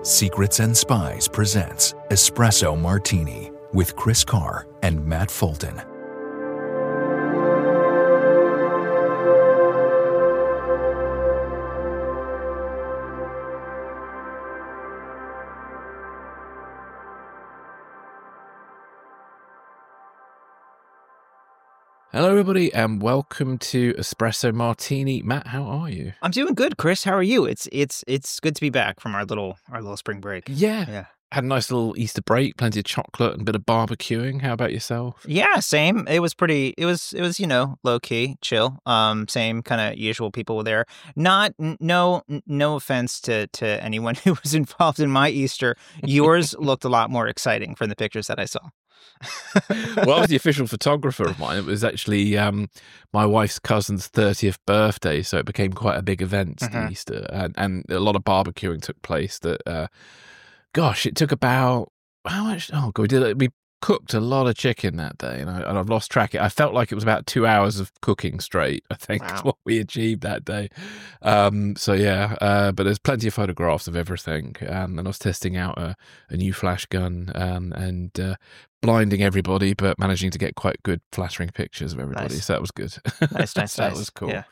Secrets and Spies presents Espresso Martini with Chris Carr and Matt Fulton. Hello, everybody, and welcome to Espresso Martini. Matt, how are you? I'm doing good, Chris. How are you? It's good to be back from our little spring break. Yeah. Had a nice little Easter break, plenty of chocolate and a bit of barbecuing. How about yourself? Yeah, same. It was low key, chill. Same kind of usual people were there. No offense to anyone who was involved in my Easter. Yours looked a lot more exciting from the pictures that I saw. Well, I was the official photographer of mine. It was actually my wife's cousin's 30th birthday, so it became quite a big event, Easter, and a lot of barbecuing took place. Gosh, it took about how much? Oh God, we cooked a lot of chicken that day, and I've lost track. I felt like it was about 2 hours of cooking straight, I think, is what we achieved that day. But there's plenty of photographs of everything, and I was testing out a new flash gun and blinding everybody, but managing to get quite good flattering pictures of everybody. Nice. So that was good. Nice. That was cool.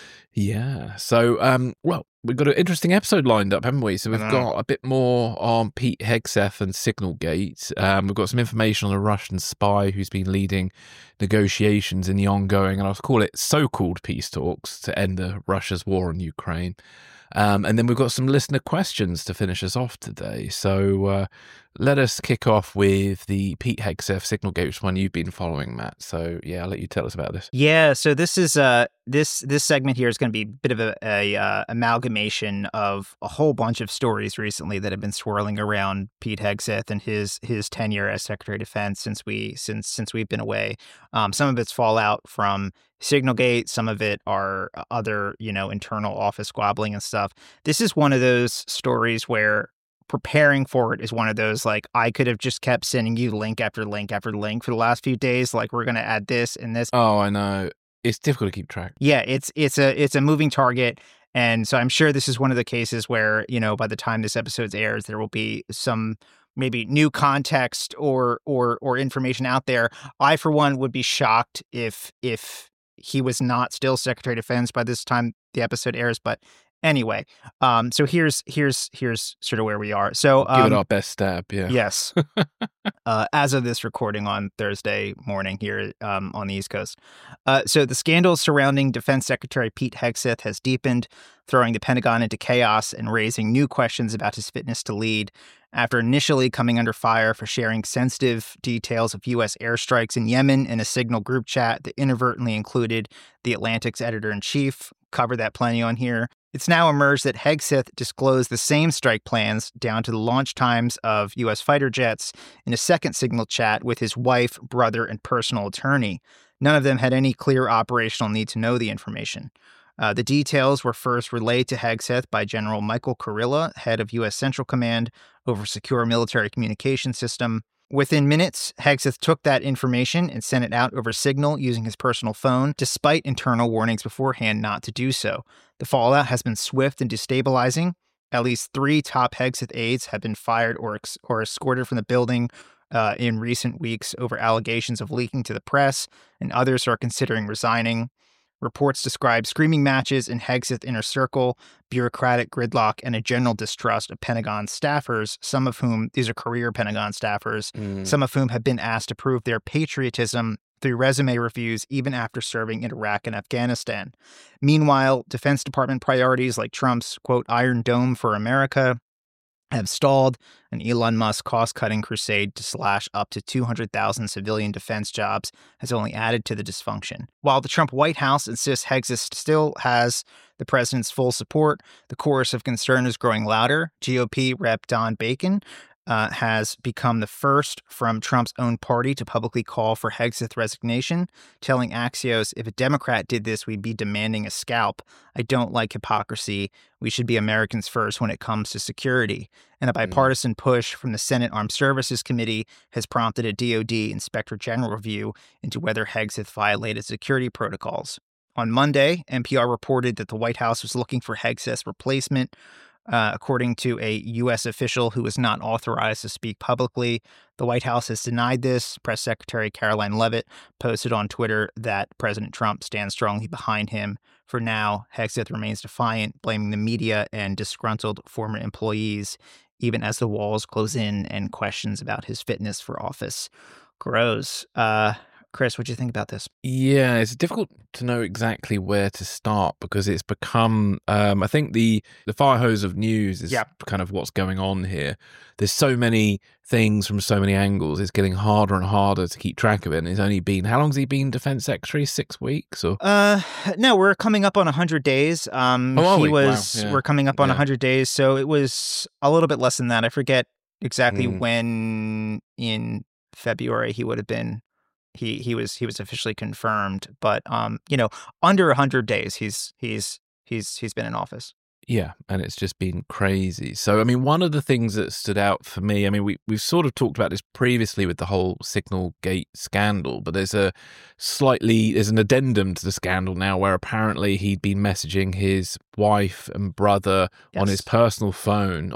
Yeah. So, we've got an interesting episode lined up, haven't we? So we've got a bit more on Pete Hegseth and Signalgate. We've got some information on a Russian spy who's been leading negotiations in the ongoing, and I'll call it so-called peace talks to end Russia's war on Ukraine. And then we've got some listener questions to finish us off today. So let us kick off with the Pete Hegseth Signalgate, which one you've been following, Matt. So yeah, I'll let you tell us about this. Yeah, so this is this segment here is going to be a bit of a amalgamation of a whole bunch of stories recently that have been swirling around Pete Hegseth and his tenure as Secretary of Defense since we've been away. Some of it's fallout from Signalgate, some of it are other, internal office squabbling and stuff. This is one of those stories where preparing for it is one of those, like, I could have just kept sending you link after link after link for the last few days. Like, we're going to add this and this. Oh, I know. It's difficult to keep track. Yeah, it's a moving target. And so I'm sure this is one of the cases where, by the time this episode airs, there will be some maybe new context or information out there. I, for one, would be shocked if he was not still Secretary of Defense by this time the episode airs. But anyway, so here's sort of where we are. So give it our best stab. Yeah. Yes. As of this recording on Thursday morning here on the East Coast. So the scandal surrounding Defense Secretary Pete Hegseth has deepened, throwing the Pentagon into chaos and raising new questions about his fitness to lead. After initially coming under fire for sharing sensitive details of U.S. airstrikes in Yemen in a Signal group chat that inadvertently included the Atlantic's editor-in-chief, covered that plenty on here, it's now emerged that Hegseth disclosed the same strike plans down to the launch times of U.S. fighter jets in a second Signal chat with his wife, brother, and personal attorney. None of them had any clear operational need to know the information. The details were first relayed to Hegseth by General Michael Kurilla, head of U.S. Central Command over Secure Military Communication System. Within minutes, Hegseth took that information and sent it out over Signal using his personal phone, despite internal warnings beforehand not to do so. The fallout has been swift and destabilizing. At least 3 top Hegseth aides have been fired or escorted from the building in recent weeks over allegations of leaking to the press, and others are considering resigning. Reports describe screaming matches in Hegseth inner circle, bureaucratic gridlock, and a general distrust of Pentagon staffers, some of whom, these are career Pentagon staffers, some of whom have been asked to prove their patriotism through resume reviews even after serving in Iraq and Afghanistan. Meanwhile, Defense Department priorities like Trump's, quote, Iron Dome for America have stalled, an Elon Musk cost-cutting crusade to slash up to 200,000 civilian defense jobs has only added to the dysfunction. While the Trump White House insists Hegseth still has the president's full support, the chorus of concern is growing louder. GOP Rep. Don Bacon has become the first from Trump's own party to publicly call for Hegseth's resignation, telling Axios, if a Democrat did this, we'd be demanding a scalp. I don't like hypocrisy. We should be Americans first when it comes to security. And a bipartisan push from the Senate Armed Services Committee has prompted a DOD Inspector General review into whether Hegseth violated security protocols. On Monday, NPR reported that the White House was looking for Hegseth's replacement. According to a U.S. official who was not authorized to speak publicly, the White House has denied this. Press Secretary Caroline Leavitt posted on Twitter that President Trump stands strongly behind him. For now, Hegseth remains defiant, blaming the media and disgruntled former employees, even as the walls close in and questions about his fitness for office grows. Chris, what do you think about this? Yeah, it's difficult to know exactly where to start because it's become, I think the fire hose of news is kind of what's going on here. There's so many things from so many angles. It's getting harder and harder to keep track of it. And it's only been, how long has he been Defense Secretary? 6 weeks? Or no, we're coming up on 100 days. We're coming up on 100 days. So it was a little bit less than that. I forget exactly when in February he would have been. He was officially confirmed, but under 100 days he's been in office. Yeah, and it's just been crazy. So, I mean, one of the things that stood out for me, I mean, we've sort of talked about this previously with the whole Signalgate scandal, but there's an addendum to the scandal now where apparently he'd been messaging his wife and brother on his personal phone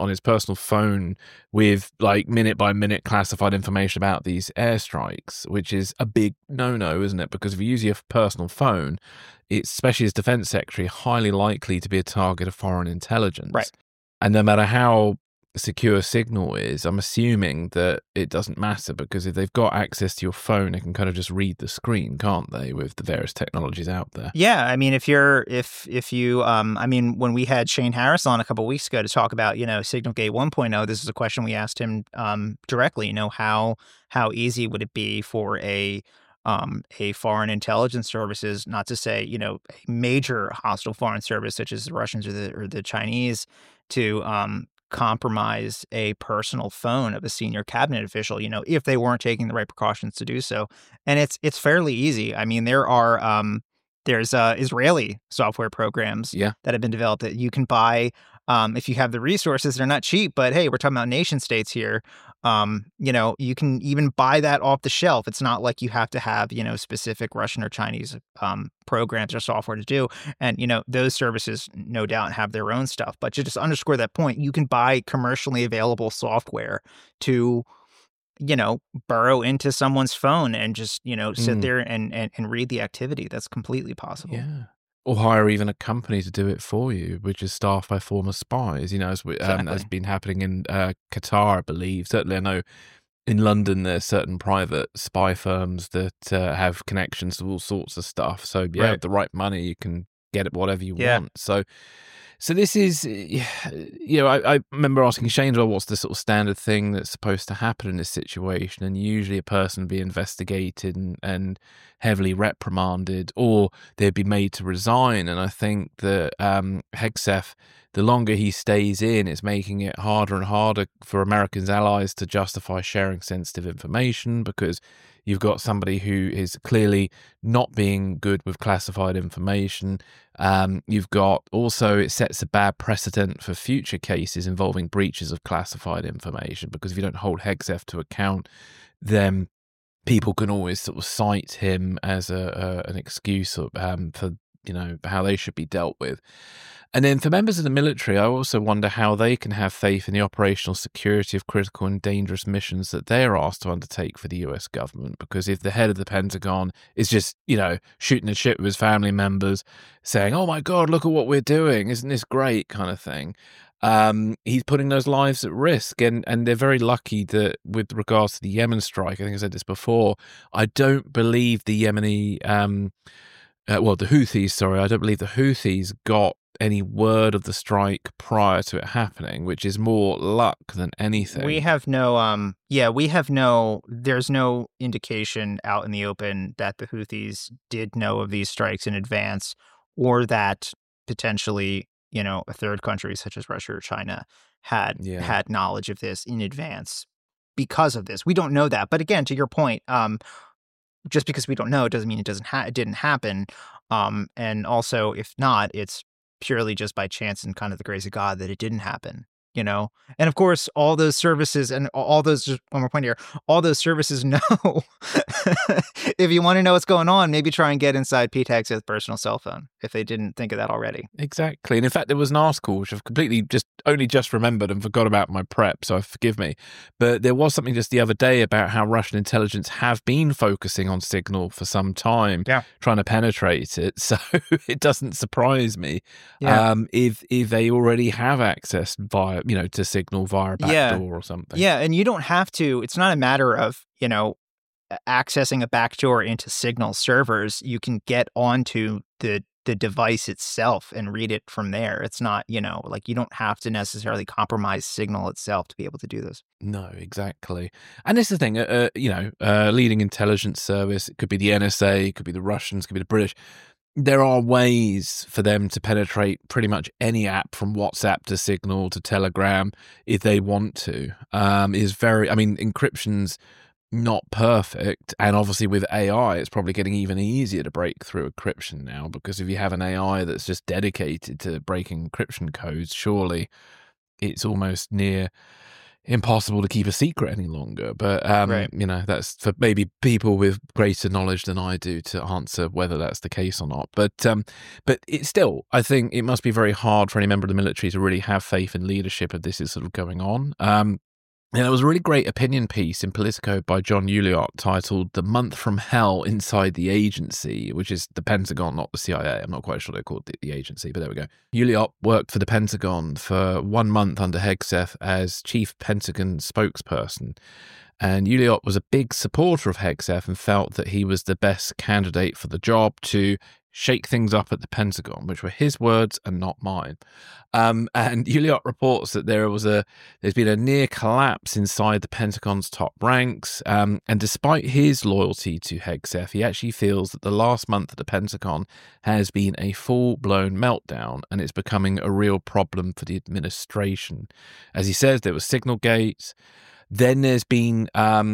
with like minute by minute classified information about these airstrikes, which is a big no-no, isn't it? Because if you use your personal phone, it's, especially as defense secretary, highly likely to be a target of foreign intelligence. Right. And no matter how secure Signal is, I'm assuming that it doesn't matter because if they've got access to your phone, they can kind of just read the screen, can't they, with the various technologies out there? Yeah, I mean, if you when we had Shane Harris on a couple of weeks ago to talk about, Signalgate 1.0, this is a question we asked him directly, how easy would it be for a foreign intelligence services, not to say, a major hostile foreign service such as the Russians or the Chinese, to compromise a personal phone of a senior cabinet official, if they weren't taking the right precautions to do so. And it's fairly easy. I mean, there's Israeli software programs that have been developed that you can buy if you have the resources. They're not cheap, but hey, we're talking about nation states here. You can even buy that off the shelf. It's not like you have to have, specific Russian or Chinese programs or software to do. And, those services no doubt have their own stuff. But to just underscore that point, you can buy commercially available software to, burrow into someone's phone and just, sit there and read the activity. That's completely possible. Yeah. Or hire even a company to do it for you, which is staffed by former spies, as has been happening in Qatar, I believe. Certainly, I know in London there's certain private spy firms that have connections to all sorts of stuff. So, with the right money, you can get it whatever you want. So this is, I remember asking Shane, well, what's the sort of standard thing that's supposed to happen in this situation? And usually a person would be investigated and heavily reprimanded, or they'd be made to resign. And I think that Hegseth, the longer he stays in, it's making it harder and harder for Americans' allies to justify sharing sensitive information because you've got somebody who is clearly not being good with classified information. You've got also, it sets a bad precedent for future cases involving breaches of classified information, because if you don't hold Hegseth to account, then people can always sort of cite him as an excuse for how they should be dealt with. And then for members of the military, I also wonder how they can have faith in the operational security of critical and dangerous missions that they're asked to undertake for the US government. Because if the head of the Pentagon is just, shooting the shit with his family members, saying, oh my God, look at what we're doing, isn't this great, kind of thing, he's putting those lives at risk. And they're very lucky that with regards to the Yemen strike, I think I said this before, I don't believe the Yemeni, the Houthis, I don't believe the Houthis got any word of the strike prior to it happening, which is more luck than anything. There's no indication out in the open that the Houthis did know of these strikes in advance, or that potentially, a third country such as Russia or China had knowledge of this in advance because of this. We don't know that. But again, to your point, just because we don't know, it doesn't mean it didn't happen. And also, if not, it's purely just by chance and kind of the grace of God that it didn't happen. you know? And of course, all those services and all those, just one more point here, all those services know if you want to know what's going on, maybe try and get inside Pete Hegseth's personal cell phone if they didn't think of that already. Exactly. And in fact, there was an article which I've completely only just remembered and forgot about my prep, so forgive me. But there was something just the other day about how Russian intelligence have been focusing on Signal for some time, trying to penetrate it. So it doesn't surprise me if they already have access via, to Signal via a backdoor or something. Yeah, and you don't have to. It's not a matter of, accessing a backdoor into Signal servers. You can get onto the device itself and read it from there. It's not, you don't have to necessarily compromise Signal itself to be able to do this. No, exactly. And this is the thing, leading intelligence service, it could be the NSA, it could be the Russians, it could be the British. There are ways for them to penetrate pretty much any app from WhatsApp to Signal to Telegram if they want to. Encryption's not perfect. And obviously with AI, it's probably getting even easier to break through encryption now, because if you have an AI that's just dedicated to breaking encryption codes, surely it's almost near impossible to keep a secret any longer. But, that's for maybe people with greater knowledge than I do to answer whether that's the case or not. But it's still, I think it must be very hard for any member of the military to really have faith in leadership if this is sort of going on. And there was a really great opinion piece in Politico by John Uliott titled "The Month from Hell Inside the Agency," which is the Pentagon, not the CIA. I'm not quite sure they're called the agency, but there we go. Uliott worked for the Pentagon for 1 month under Hegseth as chief Pentagon spokesperson. And Uliott was a big supporter of Hegseth and felt that he was the best candidate for the job to shake things up at the Pentagon, which were his words and not mine. And Uliott reports that there's been a near collapse inside the Pentagon's top ranks. And despite his loyalty to Hegseth, he actually feels that the last month at the Pentagon has been a full-blown meltdown, and it's becoming a real problem for the administration. As he says, there was Signalgate. Then there's been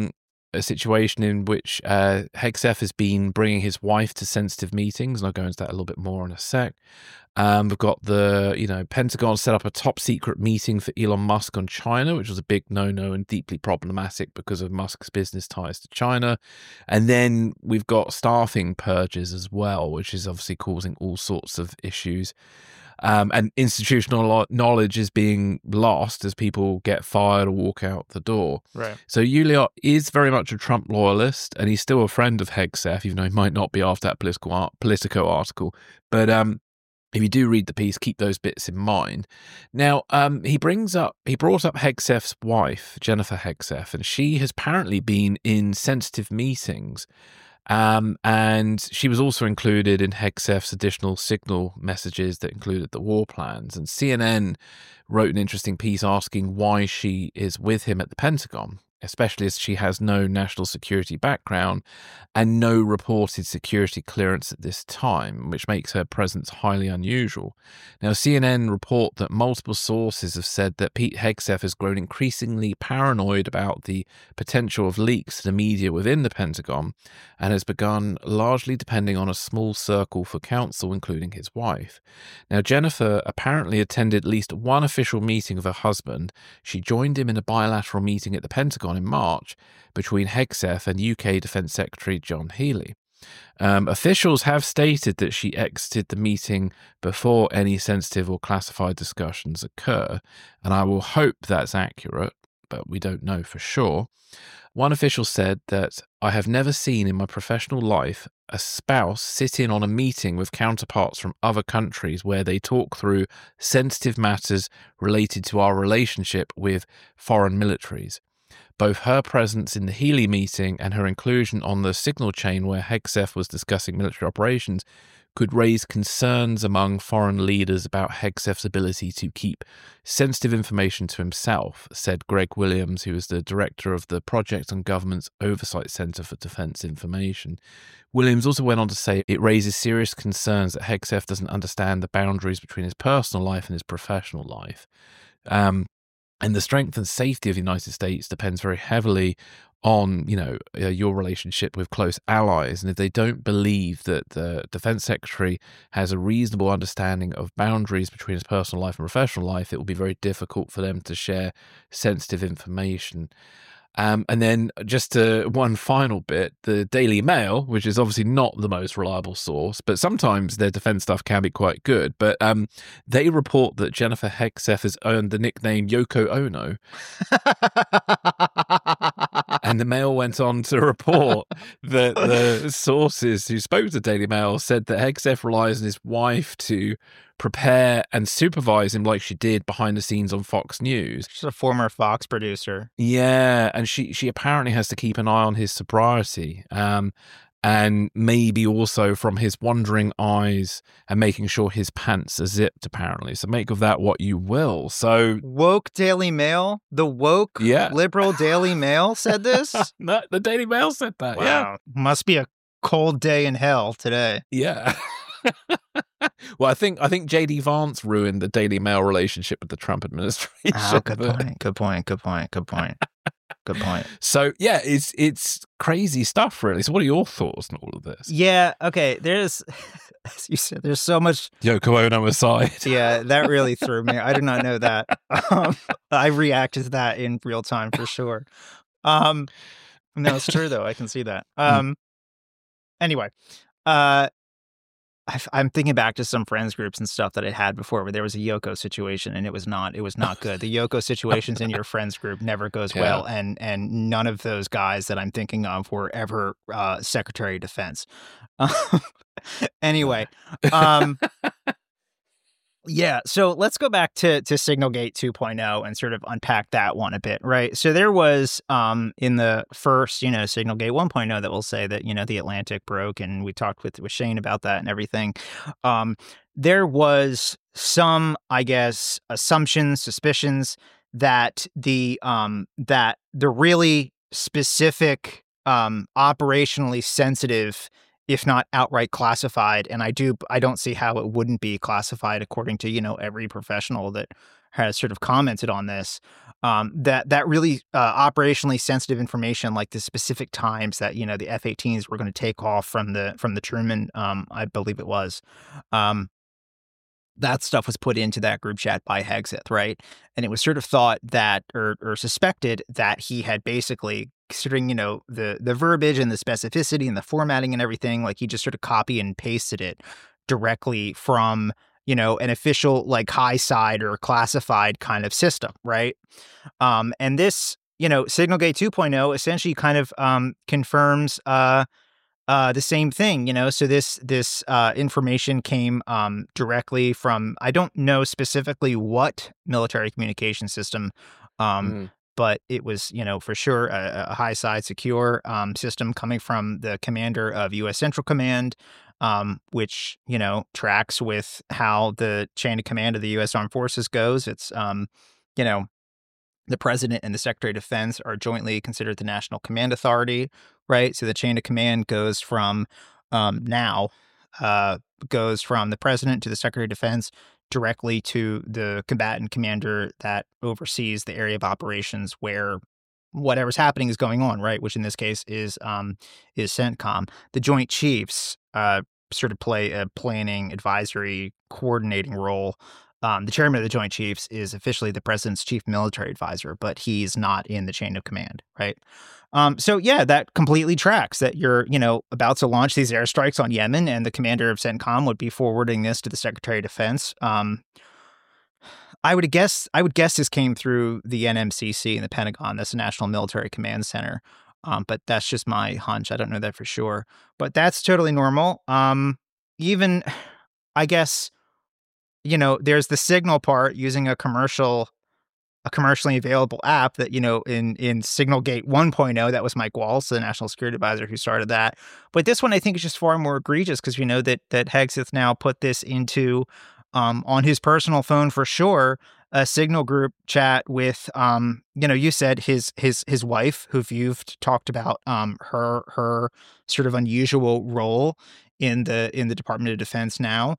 a situation in which Hegseth has been bringing his wife to sensitive meetings, and I'll go into that a little bit more in a sec. We've got the, Pentagon set up a top secret meeting for Elon Musk on China, which was a big no-no and deeply problematic because of Musk's business ties to China. And then we've got staffing purges as well, which is obviously causing all sorts of issues. And institutional knowledge is being lost as people get fired or walk out the door. Right. So Uliott is very much a Trump loyalist, and he's still a friend of Hegseth, even though he might not be after that Politico article. But if you do read the piece, keep those bits in mind. Now, he brought up Hegseth's wife, Jennifer Hegseth, and she has apparently been in sensitive meetings. And she was also included in Hegseth's additional Signal messages that included the war plans. And CNN wrote an interesting piece asking why she is with him at the Pentagon, especially as she has no national security background and no reported security clearance at this time, which makes her presence highly unusual. Now, CNN report that multiple sources have said that Pete Hegseth has grown increasingly paranoid about the potential of leaks to the media within the Pentagon and has begun largely depending on a small circle for counsel, including his wife. Now, Jennifer apparently attended at least one official meeting of her husband. She joined him in a bilateral meeting at the Pentagon in March between Hegseth and UK Defence Secretary John Healey. Officials have stated that she exited the meeting before any sensitive or classified discussions occur, and I will hope that's accurate, but we don't know for sure. One official said that I have never seen in my professional life a spouse sit in on a meeting with counterparts from other countries where they talk through sensitive matters related to our relationship with foreign militaries. Both her presence in the Healey meeting and her inclusion on the Signal chain where Hegseth was discussing military operations could raise concerns among foreign leaders about Hegseth's ability to keep sensitive information to himself, said Greg Williams, who is the director of the Project on Government's Oversight Centre for Defence Information. Williams also went on to say it raises serious concerns that Hegseth doesn't understand the boundaries between his personal life and his professional life. And the strength and safety of the United States depends very heavily on, your relationship with close allies. And if they don't believe that the defense secretary has a reasonable understanding of boundaries between his personal life and professional life, it will be very difficult for them to share sensitive information. And then just one final bit, the Daily Mail, which is obviously not the most reliable source, but sometimes their defense stuff can be quite good. But they report that Jennifer Hegseth has earned the nickname Yoko Ono. And the Mail went on to report that the sources who spoke to the Daily Mail said that Hegseth relies on his wife to prepare and supervise him like she did behind the scenes on Fox News. She's a former Fox producer. Yeah, and she apparently has to keep an eye on his sobriety, and maybe also from his wandering eyes and making sure his pants are zipped, apparently. So make of that what you will. So woke Daily Mail, the woke liberal Daily Mail said this? No, the Daily Mail said that, wow. Yeah. Must be a cold day in hell today. Yeah. Well, I think J.D. Vance ruined the Daily Mail relationship with the Trump administration. Oh, good point. So yeah, it's crazy stuff, really. So what are your thoughts on all of this? Yeah, okay. There's, as you said, there's so much. Yoko Ono aside. Yeah, that really threw me. I did not know that. I reacted to that in real time for sure. No, it's true though. I can see that. Anyway, I'm thinking back to some friends groups and stuff that I had before where there was a Yoko situation and it was not good. The Yoko situations in your friends group never goes well. And none of those guys that I'm thinking of were ever Secretary of Defense. Anyway, yeah, so let's go back to Signalgate 2.0 and sort of unpack that one a bit, right? So there was in the first, Signalgate 1.0 that we'll say that, the Atlantic broke, and we talked with Shane about that and everything. There was some, I guess, assumptions, suspicions that the really specific, operationally sensitive, if not outright classified, and I don't see how it wouldn't be classified according to, every professional that has sort of commented on this, that really operationally sensitive information, like the specific times that, the F-18s were going to take off from the Truman, I believe it was, that stuff was put into that group chat by Hegseth, right? And it was sort of thought that, or suspected that he had basically, considering, the verbiage and the specificity and the formatting and everything, like he just sort of copy and pasted it directly from, an official, like, high side or classified kind of system, right? And this, Signalgate 2.0 essentially kind of confirms the same thing, so this information came directly from, I don't know specifically what military communication system, but it was, for sure a high side secure system coming from the commander of U.S. Central Command, which, tracks with how the chain of command of the U.S. Armed Forces goes. It's, the president and the Secretary of Defense are jointly considered the National Command Authority, right? So the chain of command goes from goes from the president to the Secretary of Defense directly to the combatant commander that oversees the area of operations where whatever's happening is going on, right? Which in this case is CENTCOM. The Joint Chiefs sort of play a planning, advisory, coordinating role. The chairman of the Joint Chiefs is officially the president's chief military advisor, but he's not in the chain of command, right? So yeah, that completely tracks that you're, about to launch these airstrikes on Yemen, and the commander of CENTCOM would be forwarding this to the Secretary of Defense. I would guess this came through the NMCC and the Pentagon. That's the National Military Command Center. But that's just my hunch. I don't know that for sure, but that's totally normal. Even, I guess, there's the signal part using a commercially available app that, in Signalgate 1.0, that was Mike Waltz, the National Security Advisor, who started that. But this one I think is just far more egregious because we know that Hegseth now put this into, on his personal phone for sure, a Signal group chat with, you said his wife, who you've talked about, her sort of unusual role in the Department of Defense now.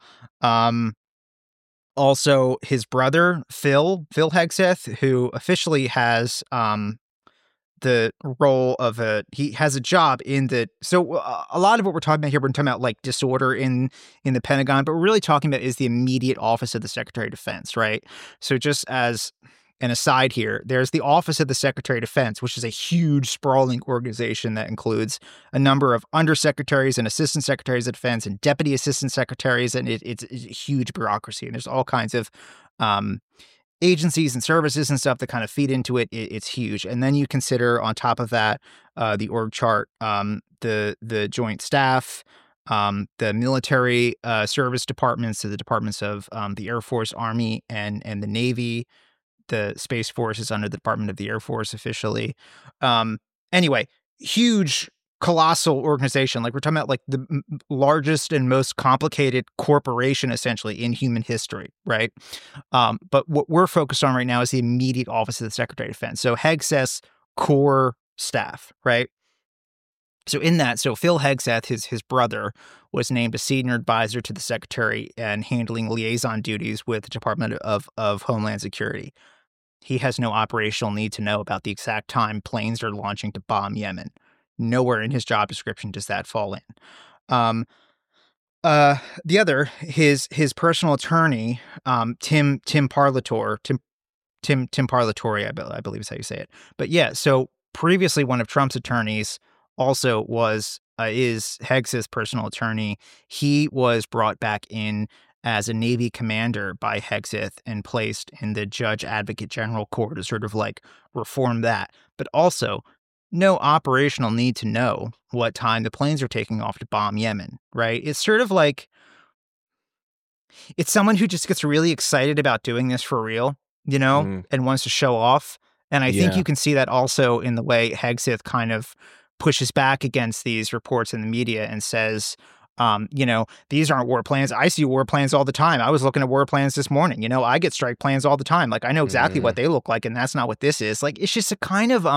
Also, his brother, Phil Hegseth, who officially has the role of he has a job in the, so a lot of what we're talking about here, we're talking about like disorder in the Pentagon, but we're really talking about is the immediate office of the Secretary of Defense, right? So just as an aside here, there's the Office of the Secretary of Defense, which is a huge, sprawling organization that includes a number of undersecretaries and assistant secretaries of defense and deputy assistant secretaries, and it's a huge bureaucracy. And there's all kinds of agencies and services and stuff that kind of feed into it. It's huge. And then you consider on top of that the org chart, the joint staff, the military service departments, so the departments of the Air Force, Army, and the Navy. The Space Force is under the Department of the Air Force officially. Anyway, huge, colossal organization. Like we're talking about like the largest and most complicated corporation essentially in human history, right? But what we're focused on right now is the immediate office of the Secretary of Defense. So Hegseth's core staff, right? So in that, so Phil Hegseth, his brother, was named a senior advisor to the secretary and handling liaison duties with the Department of Homeland Security. He has no operational need to know about the exact time planes are launching to bomb Yemen. Nowhere in his job description does that fall in. The other, his personal attorney, Tim Parlatore, I believe is how you say it. But yeah, so previously one of Trump's attorneys also is Hegseth's personal attorney. He was brought back in as a Navy commander by Hegseth and placed in the Judge Advocate General Corps to sort of like reform that. But also, no operational need to know what time the planes are taking off to bomb Yemen, right? It's sort of like, it's someone who just gets really excited about doing this for real, you know, and wants to show off. And I think you can see that also in the way Hegseth kind of pushes back against these reports in the media and says, you know, these aren't war plans. I see war plans all the time. I was looking at war plans this morning. You know, I get strike plans all the time. Like, I know exactly what they look like, and that's not what this is. Like, it's just a kind of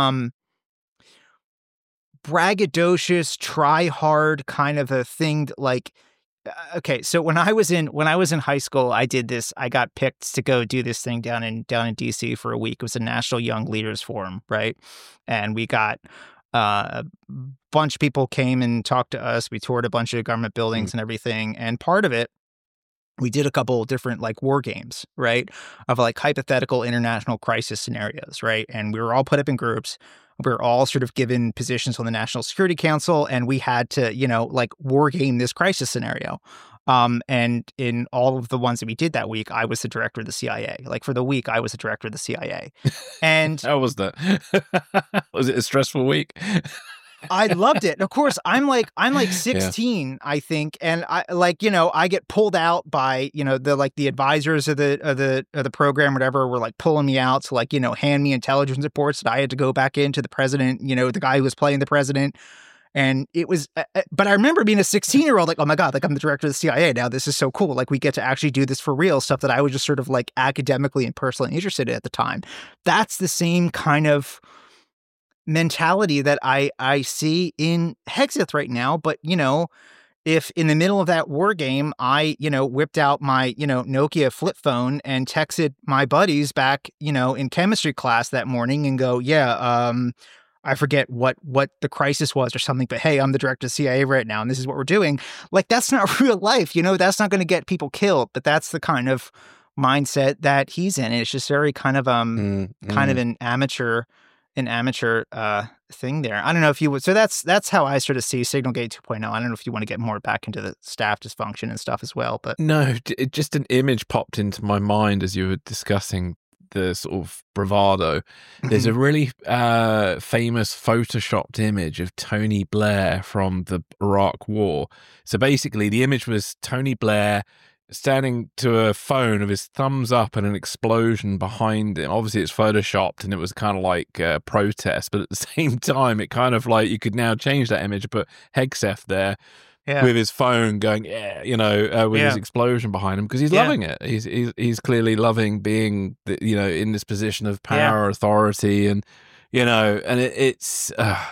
braggadocious, try hard kind of a thing. Like, okay, so when I was in high school, I did this. I got picked to go do this thing down in DC for a week. It was a National Young Leaders Forum, right? And we got a bunch of people came and talked to us. We toured a bunch of government buildings and everything. And part of it, we did a couple different like war games, right? Of like hypothetical international crisis scenarios, right? And we were all put up in groups. We were all sort of given positions on the National Security Council, and we had to, you know, like war game this crisis scenario. And in all of the ones that we did that week, I was the director of the CIA. Like for the week, I was the director of the CIA. And how was that? Was it a stressful week? I loved it. Of course, I'm like 16, I think, and I like, you know, I get pulled out by, you know, the advisors of the program, whatever, were like pulling me out to like, you know, hand me intelligence reports that I had to go back into the president, you know, the guy who was playing the president. And it was, but I remember being a 16-year-old, like, oh my God, like I'm the director of the CIA now. This is so cool. Like we get to actually do this for real, stuff that I was just sort of like academically and personally interested in at the time. That's the same kind of mentality that I see in Hegseth right now. But, you know, if in the middle of that war game, I, you know, whipped out my, you know, Nokia flip phone and texted my buddies back, you know, in chemistry class that morning and go, I forget what the crisis was or something, but hey, I'm the director of the CIA right now, and this is what we're doing. Like, that's not real life, you know, that's not going to get people killed, but that's the kind of mindset that he's in. It's just very kind of kind of an amateur thing there. I don't know if you would. So that's how I sort of see Signalgate 2.0. I don't know if you want to get more back into the staff dysfunction and stuff as well, but no, just an image popped into my mind as you were discussing the sort of bravado. There's a really famous photoshopped image of Tony Blair from the Iraq War. So basically the image was Tony Blair standing to a phone with his thumbs up and an explosion behind him. Obviously it's photoshopped and it was kind of like a protest, but at the same time it kind of like, you could now change that image, put Hegseth there with his phone going, you know, with his explosion behind him, because he's loving it. He's clearly loving being, you know, in this position of power, authority, and, you know, and it's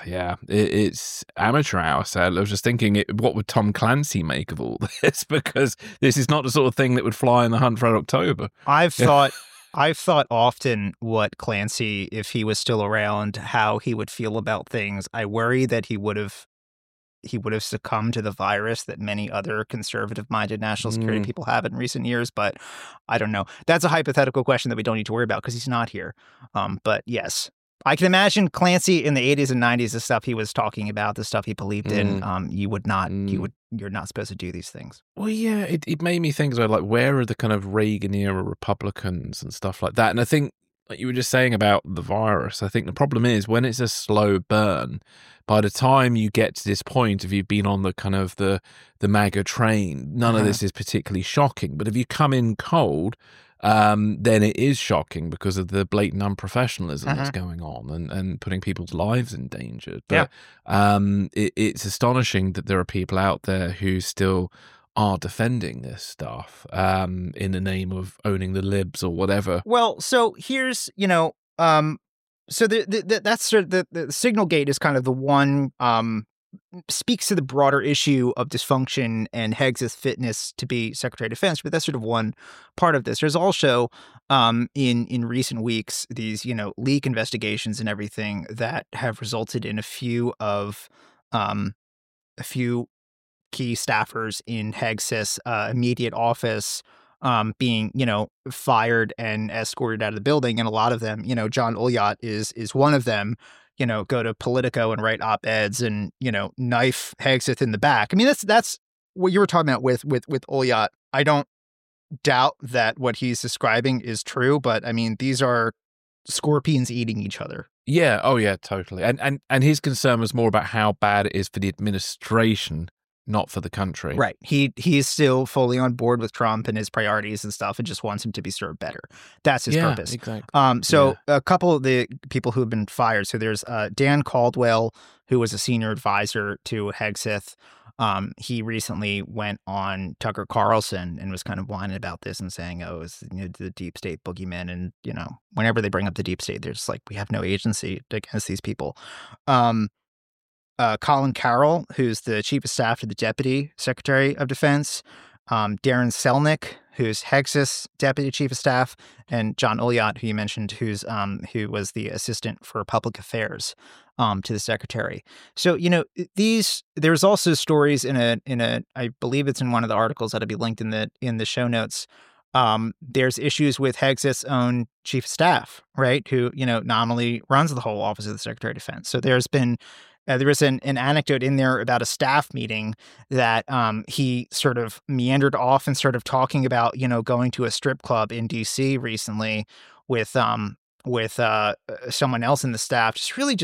amateur hour. So I was just thinking, what would Tom Clancy make of all this? Because this is not the sort of thing that would fly in The Hunt for Red October. I've thought I've thought often what Clancy, if he was still around, how he would feel about things. I worry that he would have succumbed to the virus that many other conservative-minded national security people have in recent years, but I don't know. That's a hypothetical question that we don't need to worry about because he's not here. But yes, I can imagine Clancy in the 80s and 90s, the stuff he was talking about, the stuff he believed in. You're not supposed to do these things. Well, yeah, it made me think as well, like, where are the kind of Reagan era Republicans and stuff like that? And I think, like you were just saying about the virus, I think the problem is when it's a slow burn, by the time you get to this point, if you've been on the kind of the MAGA train, none of this is particularly shocking. But if you come in cold, then it is shocking because of the blatant unprofessionalism that's going on and putting people's lives in danger. But it's astonishing that there are people out there who still are defending this stuff in the name of owning the libs or whatever. Well, so here's, so that's sort of the Signal Gate is kind of the one speaks to the broader issue of dysfunction and Hegseth's fitness to be Secretary of Defense, but that's sort of one part of this. There's also in recent weeks these leak investigations and everything that have resulted in a few key staffers in Hegseth's immediate office being, fired and escorted out of the building. And a lot of them, John Ulyat is one of them, go to Politico and write op-eds and, knife Hegseth in the back. I mean, that's what you were talking about with Ulyat. I don't doubt that what he's describing is true, but I mean, these are scorpions eating each other. Yeah. Oh, yeah, totally. And his concern was more about how bad it is for the administration, not for the country. Right. He's still fully on board with Trump and his priorities and stuff and just wants him to be served better. That's his purpose. Exactly. A couple of the people who have been fired. So there's Dan Caldwell, who was a senior advisor to Hegseth. He recently went on Tucker Carlson and was kind of whining about this and saying, oh, it's the deep state boogeyman. And, whenever they bring up the deep state, there's like, we have no agency against these people. Colin Carroll, who's the chief of staff to the deputy secretary of defense, Darren Selnick, who's Hegseth's deputy chief of staff, and John Ulyat, who you mentioned, who was the assistant for public affairs to the secretary. So, there's also stories in a I believe it's in one of the articles that'll be linked in the show notes. There's issues with Hegseth's own chief of staff, right? Who, nominally runs the whole office of the Secretary of Defense. So there was an anecdote in there about a staff meeting that he sort of meandered off and started talking about, going to a strip club in D.C. recently with someone else in the staff.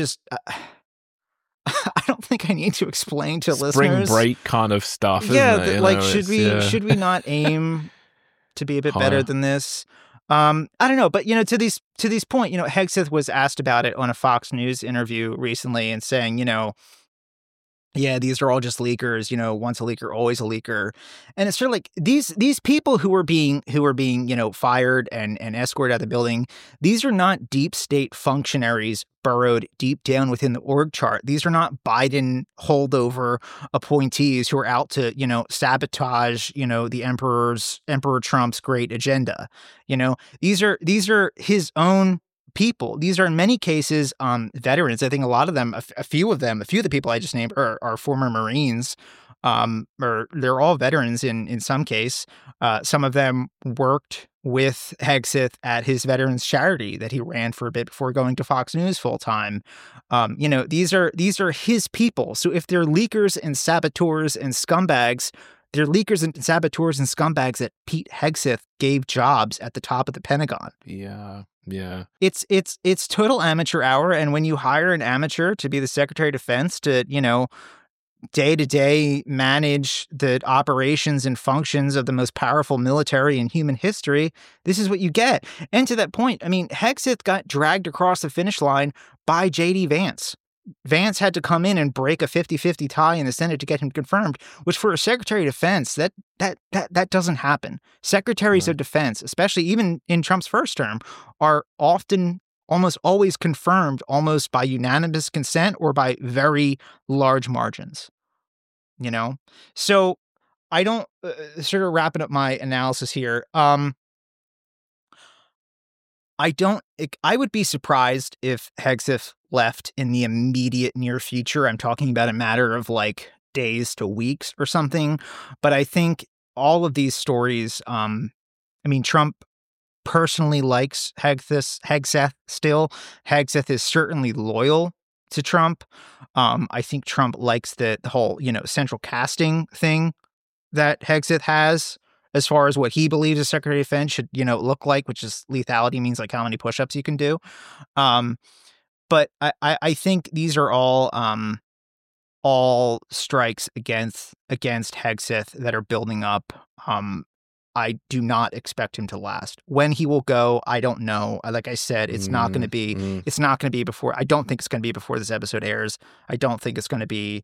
I don't think I need to explain to listeners. Spring break kind of stuff. Yeah, isn't it? Should we not aim to be a bit better than this? I don't know, but to these point, Hegseth was asked about it on a Fox News interview recently and saying, yeah, these are all just leakers, once a leaker, always a leaker. And it's sort of like these people who are being, fired and escorted out of the building, these are not deep state functionaries burrowed deep down within the org chart. These are not Biden holdover appointees who are out to, sabotage, the Emperor Trump's great agenda. These are his own people. These are in many cases veterans. I think a lot of them, a few of the people I just named are former Marines, or they're all veterans in some case. Some of them worked with Hegseth at his veterans charity that he ran for a bit before going to Fox News full time. These are his people. So if they're leakers and saboteurs and scumbags, they're leakers and saboteurs and scumbags that Pete Hegseth gave jobs at the top of the Pentagon. Yeah. It's total amateur hour. And when you hire an amateur to be the Secretary of Defense to, day-to-day manage the operations and functions of the most powerful military in human history, this is what you get. And to that point, I mean, Hegseth got dragged across the finish line by J.D. Vance. Vance had to come in and break a 50-50 tie in the Senate to get him confirmed, which for a Secretary of Defense, that doesn't happen. Secretaries of Defense, especially even in Trump's first term, are often almost always confirmed almost by unanimous consent or by very large margins, So I don't sort of wrapping up my analysis here. I would be surprised if Hegseth left in the immediate near future. I'm talking about a matter of like days to weeks or something. But I think all of these stories, Trump personally likes Hegseth still. Hegseth is certainly loyal to Trump. I think Trump likes the whole, central casting thing that Hegseth has as far as what he believes a Secretary of Defense should, look like, which is lethality means like how many push-ups you can do. But I think these are all strikes against Hegseth that are building up. I do not expect him to last. When he will go, I don't know. Like I said, it's not going to be. It's not going to be before. I don't think it's going to be before this episode airs. I don't think it's going to be,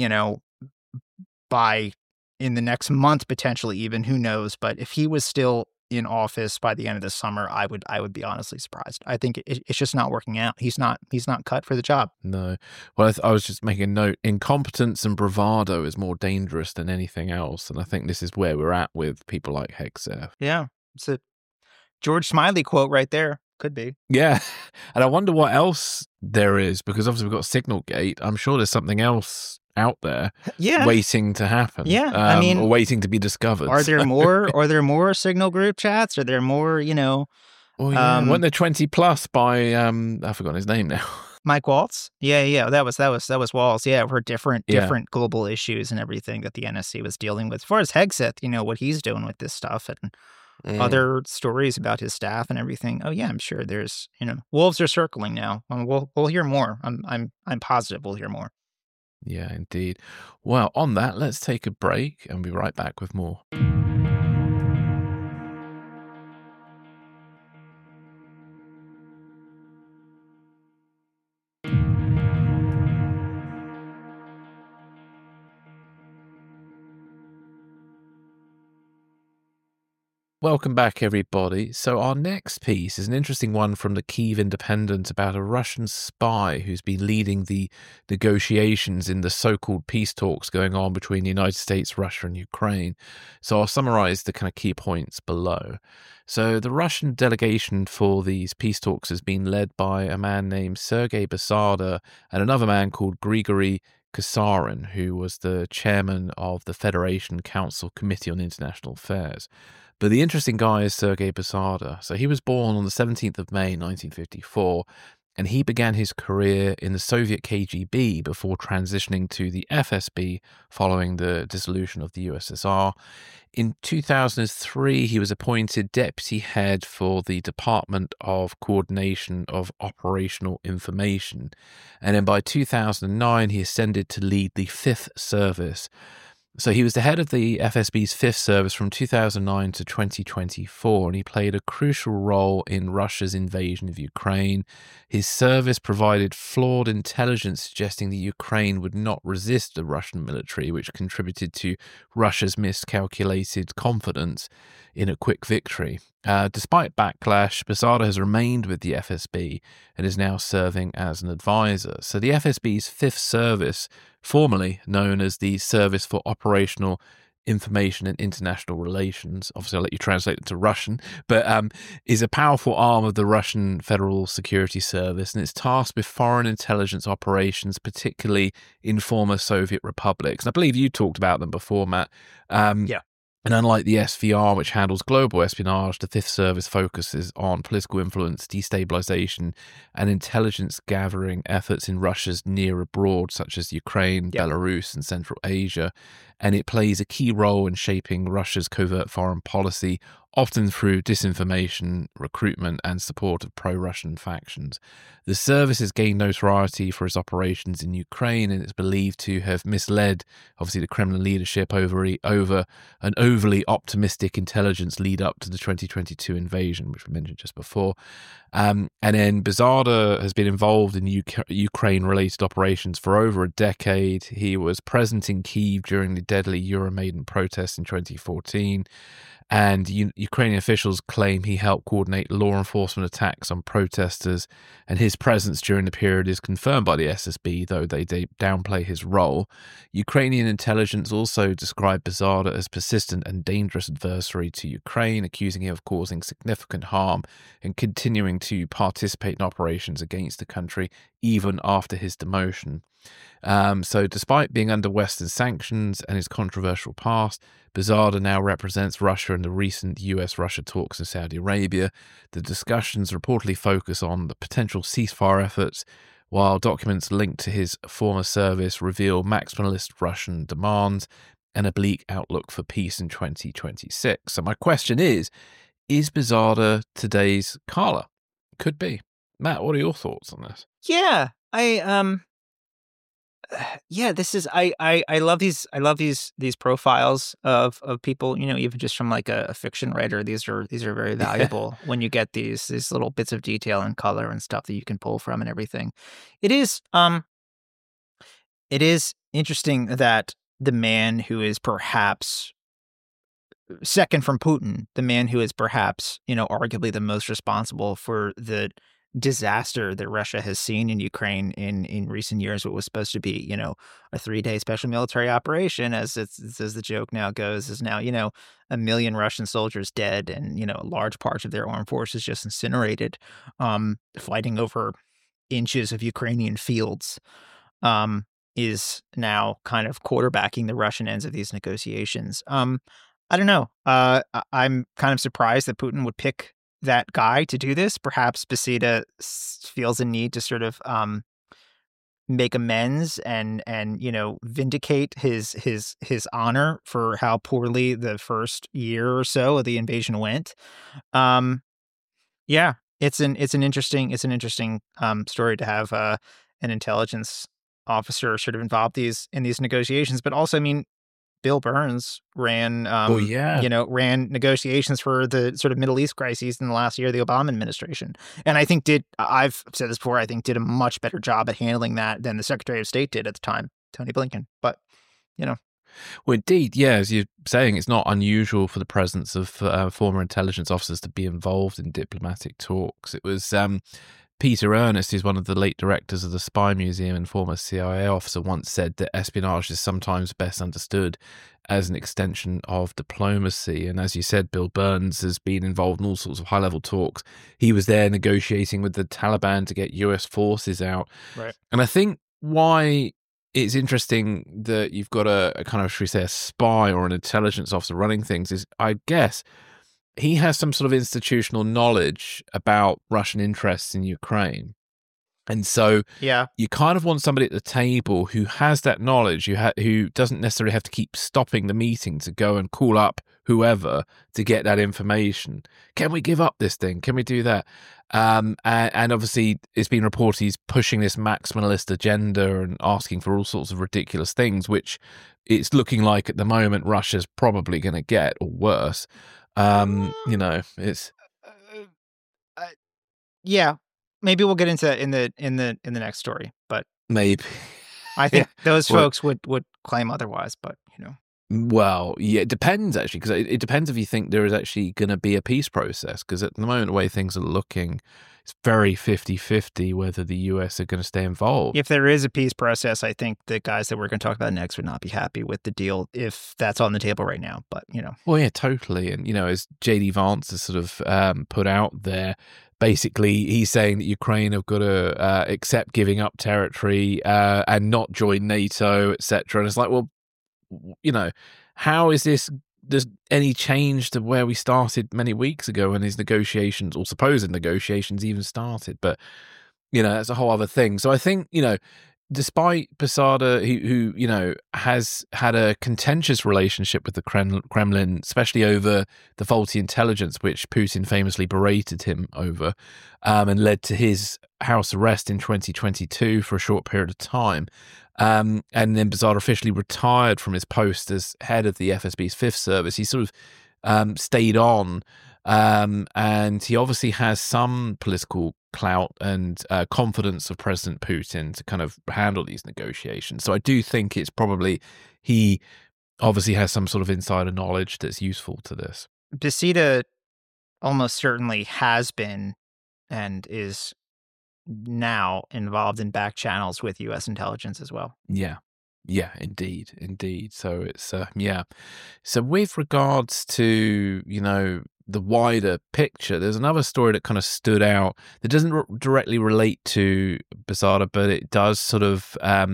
by in the next month potentially. Even who knows? But if he was still in office by the end of the summer, I would be honestly surprised. I think it's just not working out. He's not cut for the job. No. Well, I was just making a note. Incompetence and bravado is more dangerous than anything else. And I think this is where we're at with people like Hegseth. Yeah. It's a George Smiley quote right there. Could be. Yeah. And I wonder what else there is, because obviously we've got Signalgate. I'm sure there's something else out there waiting to happen. Yeah. Or waiting to be discovered. Are there more? Are there more Signal group chats? Are there more, weren't there 20 plus by I've forgotten his name now. Mike Waltz? Yeah. That was Waltz. Yeah, for different global issues and everything that the NSC was dealing with. As far as Hegseth, what he's doing with this stuff and other stories about his staff and everything. Oh yeah, I'm sure there's, wolves are circling now. We'll hear more. I'm positive we'll hear more. Yeah, indeed. Well, on that, let's take a break and be right back with more. Welcome back, everybody. So our next piece is an interesting one from the Kyiv Independent about a Russian spy who's been leading the negotiations in the so-called peace talks going on between the United States, Russia, and Ukraine. So I'll summarize the kind of key points below. So the Russian delegation for these peace talks has been led by a man named Sergei Besarda and another man called Grigory Kasarin, who was the chairman of the Federation Council Committee on International Affairs. But the interesting guy is Sergei Besarda. So he was born on the 17th of May, 1954, and he began his career in the Soviet KGB before transitioning to the FSB following the dissolution of the USSR. In 2003, he was appointed deputy head for the Department of Coordination of Operational Information. And then by 2009, he ascended to lead the Fifth Service. So he was the head of the FSB's Fifth Service from 2009 to 2024, and he played a crucial role in Russia's invasion of Ukraine. His service provided flawed intelligence suggesting that Ukraine would not resist the Russian military, which contributed to Russia's miscalculated confidence in a quick victory. Despite backlash, Besarda has remained with the FSB and is now serving as an advisor. So the FSB's Fifth Service, formerly known as the Service for Operational Information and International Relations, obviously I'll let you translate it to Russian, but is a powerful arm of the Russian Federal Security Service, and it's tasked with foreign intelligence operations, particularly in former Soviet republics. And I believe you talked about them before, Matt. Yeah. And unlike the SVR, which handles global espionage, the Fifth Service focuses on political influence, destabilization, and intelligence gathering efforts in Russia's near abroad, such as Ukraine, Belarus, and Central Asia. And it plays a key role in shaping Russia's covert foreign policy, often through disinformation, recruitment, and support of pro-Russian factions. The service has gained notoriety for its operations in Ukraine, and it's believed to have misled, obviously, the Kremlin leadership over an overly optimistic intelligence lead up to the 2022 invasion, which we mentioned just before. And then Besarda has been involved in Ukraine-related operations for over a decade. He was present in Kyiv during the deadly Euromaidan protests in 2014. And Ukrainian officials claim he helped coordinate law enforcement attacks on protesters, and his presence during the period is confirmed by the SSB, though they downplay his role. Ukrainian intelligence also described Bazada as persistent and dangerous adversary to Ukraine, accusing him of causing significant harm and continuing to participate in operations against the country even after his demotion. So despite being under Western sanctions and his controversial past, Bazada now represents Russia in the recent US-Russia talks in Saudi Arabia. The discussions reportedly focus on the potential ceasefire efforts, while documents linked to his former service reveal maximalist Russian demands and a bleak outlook for peace in 2026. So my question is Bazada today's Karla? Could be. Matt, what are your thoughts on this? Yeah, this is I love these profiles of people, even just from like a fiction writer. These are very valuable when you get these little bits of detail and color and stuff that you can pull from and everything. It is interesting that the man who is perhaps second from Putin, the man who is perhaps, arguably the most responsible for the disaster that Russia has seen in Ukraine in recent years, what was supposed to be, a 3-day special military operation, as the joke now goes, is now, 1 million Russian soldiers dead and, large parts of their armed forces just incinerated, fighting over inches of Ukrainian fields, is now kind of quarterbacking the Russian ends of these negotiations. I don't know. I'm kind of surprised that Putin would pick that guy to do this. Perhaps Bazada feels a need to sort of make amends and vindicate his honor for how poorly the first year or so of the invasion went. Yeah, it's an interesting story to have an intelligence officer sort of involved in these negotiations, but also, I mean, Bill Burns ran negotiations for the sort of Middle East crises in the last year of the Obama administration. And I think I've said this before, I think did a much better job at handling that than the Secretary of State did at the time, Tony Blinken. But, Well, indeed, yeah, as you're saying, it's not unusual for the presence of former intelligence officers to be involved in diplomatic talks. It was Peter Ernest, who's one of the late directors of the Spy Museum and former CIA officer, once said that espionage is sometimes best understood as an extension of diplomacy. And as you said, Bill Burns has been involved in all sorts of high-level talks. He was there negotiating with the Taliban to get US forces out. Right. And I think why it's interesting that you've got a kind of, should we say, a spy or an intelligence officer running things is, I guess, he has some sort of institutional knowledge about Russian interests in Ukraine. And so you kind of want somebody at the table who has that knowledge, who doesn't necessarily have to keep stopping the meeting to go and call up whoever to get that information. Can we give up this thing? Can we do that? And obviously it's been reported he's pushing this maximalist agenda and asking for all sorts of ridiculous things, which it's looking like at the moment Russia's probably going to get, or worse. It's yeah. Maybe we'll get into in the next story, but maybe I think those folks would claim otherwise. But well, yeah, it depends actually, because it depends if you think there is actually going to be a peace process. Because at the moment, the way things are looking, it's very 50-50 whether the US are going to stay involved. If there is a peace process, I think the guys that we're going to talk about next would not be happy with the deal if that's on the table right now. But, Well, yeah, totally. And, as J.D. Vance has sort of put out there, basically he's saying that Ukraine have got to accept giving up territory and not join NATO, etc. And it's like, well, how is this? There's any change to where we started many weeks ago when these negotiations, or supposed negotiations, even started? But that's a whole other thing. So I think despite Bazada, who has had a contentious relationship with the Kremlin, especially over the faulty intelligence, which Putin famously berated him over, and led to his house arrest in 2022 for a short period of time. And then Bazada officially retired from his post as head of the FSB's Fifth Service. He sort of stayed on, and he obviously has some political clout and confidence of President Putin to kind of handle these negotiations. So I do think it's probably he obviously has some sort of insider knowledge that's useful to this. Besida almost certainly has been and is now involved in back channels with U.S. intelligence as well. Yeah. Yeah, indeed. So it's yeah. So with regards to, the wider picture, there's another story that kind of stood out that doesn't directly relate to Besida, but it does sort of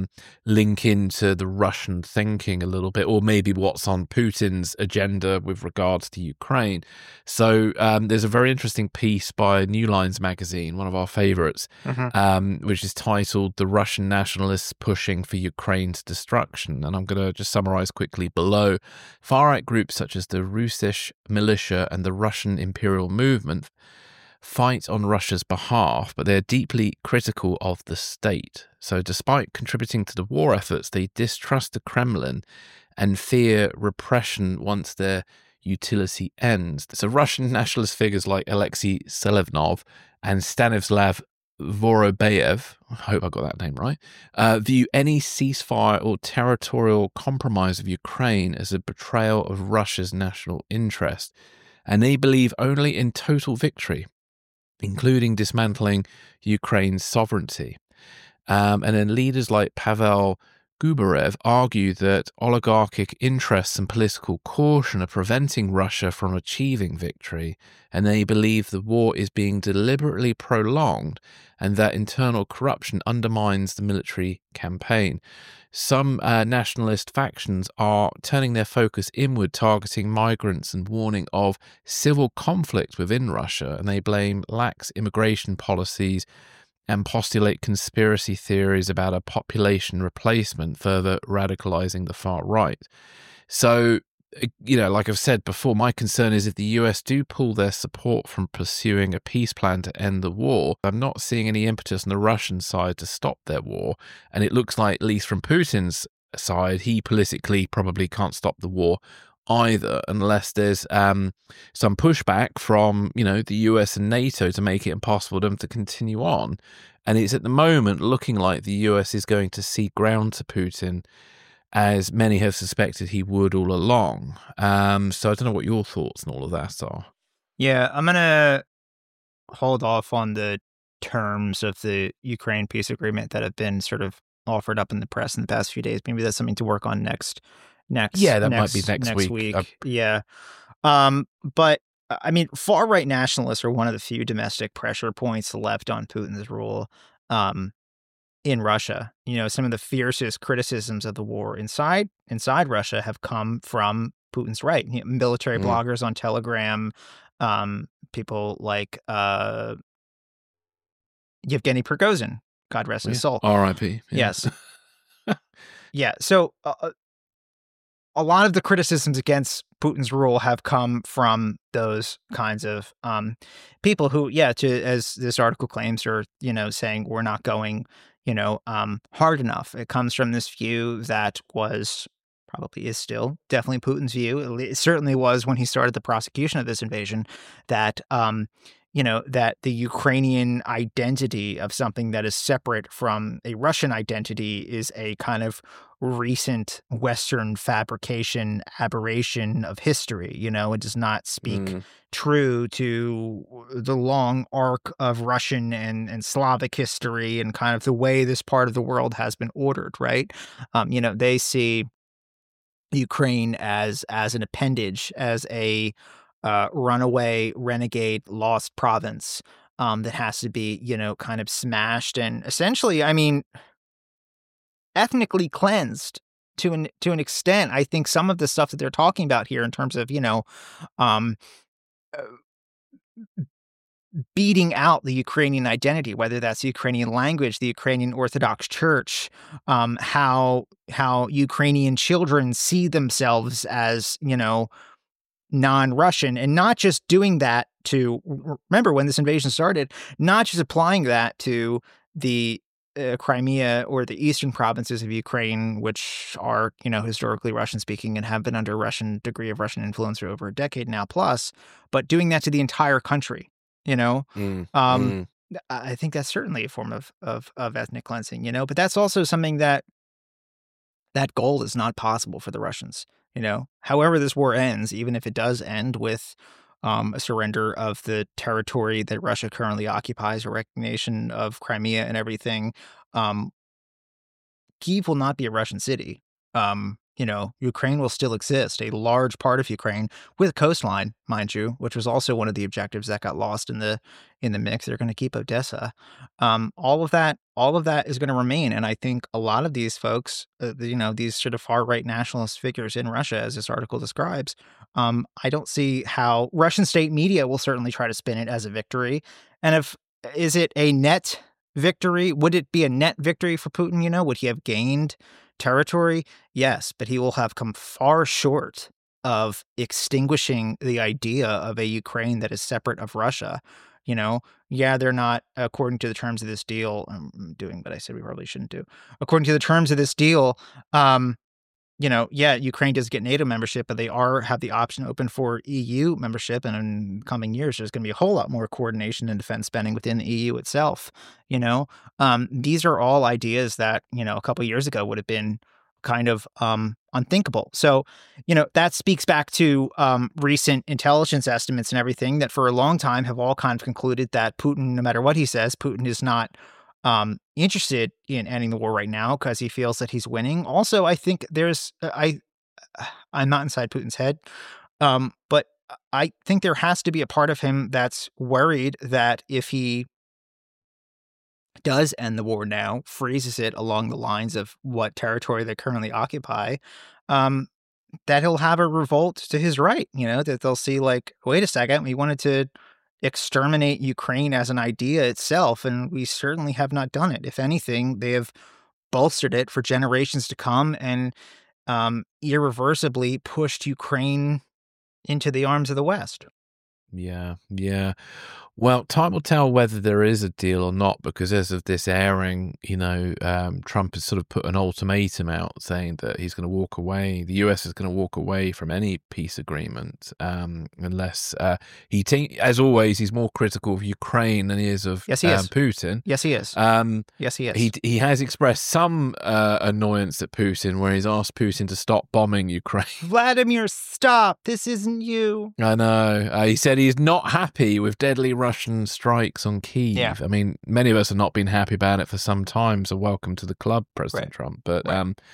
link into the Russian thinking a little bit, or maybe what's on Putin's agenda with regards to Ukraine. So there's a very interesting piece by New Lines magazine, one of our favorites, which is titled "The Russian Nationalists Pushing for Ukraine's Destruction." And I'm going to just summarize quickly below. Far-right groups such as the Rusish militia and the Russian imperial movement fight on Russia's behalf, but they're deeply critical of the state. So despite contributing to the war efforts, they distrust the Kremlin and fear repression once their utility ends. So Russian nationalist figures like Alexei Seleznov and Stanislav Vorobayev, I hope I got that name right, view any ceasefire or territorial compromise of Ukraine as a betrayal of Russia's national interest. And they believe only in total victory, including dismantling Ukraine's sovereignty. And then leaders like Pavel Gubarev argue that oligarchic interests and political caution are preventing Russia from achieving victory, and they believe the war is being deliberately prolonged and that internal corruption undermines the military campaign. Some nationalist factions are turning their focus inward, targeting migrants and warning of civil conflict within Russia, and they blame lax immigration policies and postulate conspiracy theories about a population replacement, further radicalizing the far right. So, like I've said before, my concern is if the US do pull their support from pursuing a peace plan to end the war, I'm not seeing any impetus on the Russian side to stop their war. And it looks like, at least from Putin's side, he politically probably can't stop the war either, unless there's some pushback from the US and NATO to make it impossible for them to continue on. And it's at the moment looking like the US is going to cede ground to Putin, as many have suspected he would all along. So I don't know what your thoughts on all of that are. Yeah, I'm gonna hold off on the terms of the Ukraine peace agreement that have been sort of offered up in the press in the past few days. Maybe that's something to work on next might be next week. Yeah. But I mean, far right nationalists are one of the few domestic pressure points left on Putin's rule in Russia. Some of the fiercest criticisms of the war inside Russia have come from Putin's right. Military bloggers on Telegram, people like Yevgeny Prigozhin, God rest his soul. R.I.P. Yeah. Yes. Yeah. So a lot of the criticisms against Putin's rule have come from those kinds of people who, as this article claims, are, saying we're not going, hard enough. It comes from this view that probably is still definitely Putin's view. It certainly was when he started the prosecution of this invasion, that that the Ukrainian identity of something that is separate from a Russian identity is a kind of recent Western fabrication aberration of history. It does not speak true to the long arc of Russian and Slavic history and kind of the way this part of the world has been ordered, right? They see Ukraine as an appendage, as a runaway, renegade, lost province that has to be, kind of smashed and essentially, ethnically cleansed to an extent. I think some of the stuff that they're talking about here in terms of, beating out the Ukrainian identity, whether that's the Ukrainian language, the Ukrainian Orthodox Church, how Ukrainian children see themselves as, non-Russian, and not just doing that to, remember when this invasion started, not just applying that to the Crimea or the eastern provinces of Ukraine, which are, historically Russian speaking and have been under degree of Russian influence for over a decade now plus, but doing that to the entire country, I think that's certainly a form of ethnic cleansing, but that's also something that goal is not possible for the Russians. However this war ends, even if it does end with a surrender of the territory that Russia currently occupies, a recognition of Crimea and everything, Kyiv will not be a Russian city. Ukraine will still exist, a large part of Ukraine with a coastline, mind you, which was also one of the objectives that got lost in the mix. They're going to keep Odessa. All of that is going to remain. And I think a lot of these folks, these sort of far right nationalist figures in Russia, as this article describes, I don't see how Russian state media will certainly try to spin it as a victory. And is it a net victory? Would it be a net victory for Putin? Would he have gained territory? Yes, but he will have come far short of extinguishing the idea of a Ukraine that is separate of Russia. They're not, according to the terms of this deal, I'm doing what I said we probably shouldn't do. According to the terms of this deal, Ukraine does get NATO membership, but they have the option open for EU membership. And in coming years, there's going to be a whole lot more coordination and defense spending within the EU itself. These are all ideas that, a couple of years ago would have been kind of unthinkable. So, that speaks back to recent intelligence estimates and everything that for a long time have all kind of concluded that Putin, no matter what he says, Putin is not interested in ending the war right now because he feels that he's winning. Also, I think I'm not inside Putin's head, but I think there has to be a part of him that's worried that if he does end the war now, freezes it along the lines of what territory they currently occupy, that he'll have a revolt to his right, that they'll see like, wait a second, we wanted to exterminate Ukraine as an idea itself, and we certainly have not done it. If anything, they have bolstered it for generations to come and irreversibly pushed Ukraine into the arms of the West. Yeah. Well, time will tell whether there is a deal or not, because as of this airing, Trump has sort of put an ultimatum out saying that he's going to walk away. The US is going to walk away from any peace agreement unless as always, he's more critical of Ukraine than he is of Putin. Yes, he is. Yes, he is. He has expressed some annoyance at Putin, where he's asked Putin to stop bombing Ukraine. Vladimir, stop! This isn't you. I know. He said he's not happy with deadly Russian strikes on Kyiv. Yeah. I mean, many of us have not been happy about it for some time, so welcome to the club, President Trump. But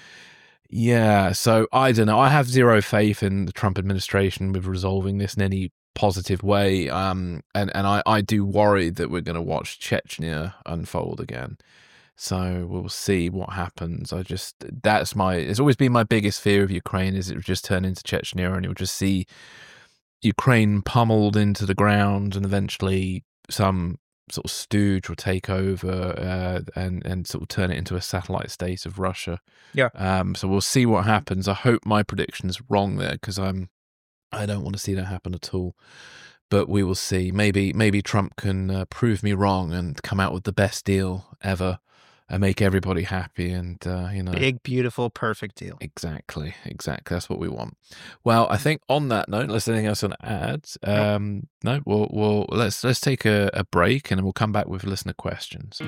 so I don't know. I have zero faith in the Trump administration with resolving this in any positive way. And I do worry that we're going to watch Chechnya unfold again. So we'll see what happens. It's always been my biggest fear of Ukraine, is it would just turn into Chechnya and you'll just see Ukraine pummeled into the ground, and eventually some sort of stooge will take over and sort of turn it into a satellite state of Russia. Yeah. So we'll see what happens. I hope my prediction's wrong there, because I don't want to see that happen at all. But we will see. Maybe Trump can prove me wrong and come out with the best deal ever and make everybody happy, and big, beautiful, perfect deal. Exactly. That's what we want. Well, I think on that note, unless anything else on ads, no, we'll let's take a break, and then we'll come back with listener questions.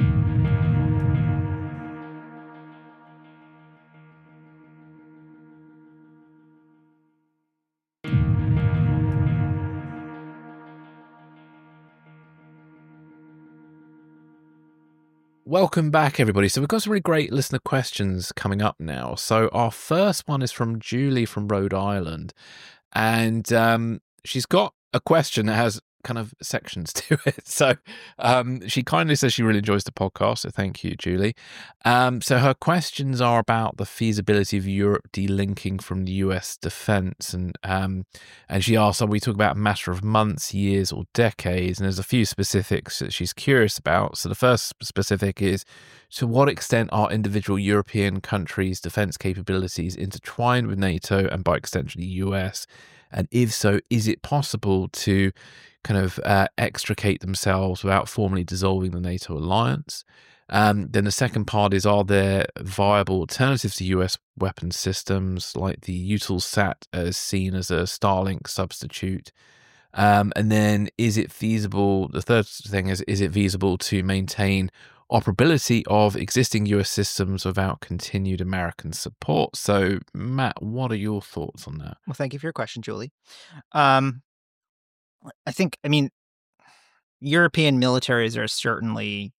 Welcome back, everybody. So we've got some really great listener questions coming up now. So our first one is from Julie from Rhode Island, and she's got a question that has kind of sections to it. So she kindly says she really enjoys the podcast, so thank you, Julie. So her questions are about the feasibility of Europe delinking from the US defense, and she asks, are we talking about a matter of months, years, or decades? And there's a few specifics that she's curious about. So the first specific is, to what extent are individual European countries' defense capabilities intertwined with NATO and by extension the US? And if so, is it possible to kind of extricate themselves without formally dissolving the NATO alliance? Then the second part is, are there viable alternatives to US weapons systems like the Eutelsat as seen as a Starlink substitute? And then is it feasible, the third thing is it feasible to maintain operability of existing US systems without continued American support. So, Matt, what are your thoughts on that? Well, thank you for your question, Julie. I mean, European militaries are certainly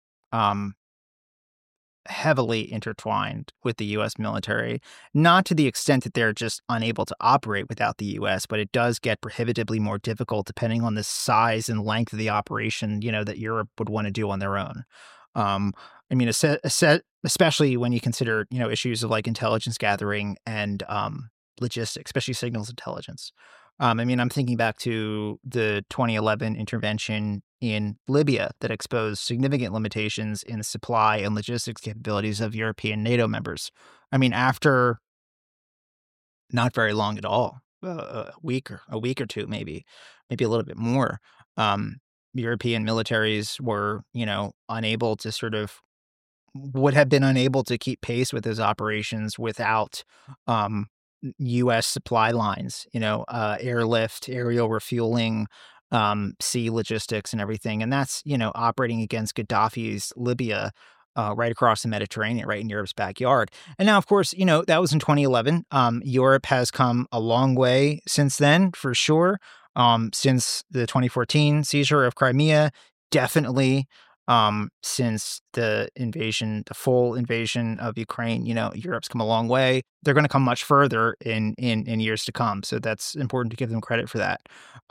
heavily intertwined with the U.S. military, not to the extent that they're just unable to operate without the U.S., but it does get prohibitively more difficult depending on the size and length of the operation, that Europe would want to do on their own. I mean, especially when you consider, issues of like intelligence gathering and logistics, especially signals intelligence. I mean, I'm thinking back to the 2011 intervention in Libya that exposed significant limitations in the supply and logistics capabilities of European NATO members. I mean, after not very long at all, a week or two, maybe a little bit more, European militaries were, unable to would have been unable to keep pace with those operations without U.S. supply lines, airlift, aerial refueling, sea logistics and everything. And that's, operating against Gaddafi's Libya right across the Mediterranean, right in Europe's backyard. And now, of course, that was in 2011. Europe has come a long way since then, for sure. Since the 2014 seizure of Crimea, definitely. Since the full invasion of Ukraine, Europe's come a long way. They're going to come much further in years to come. So that's important to give them credit for that.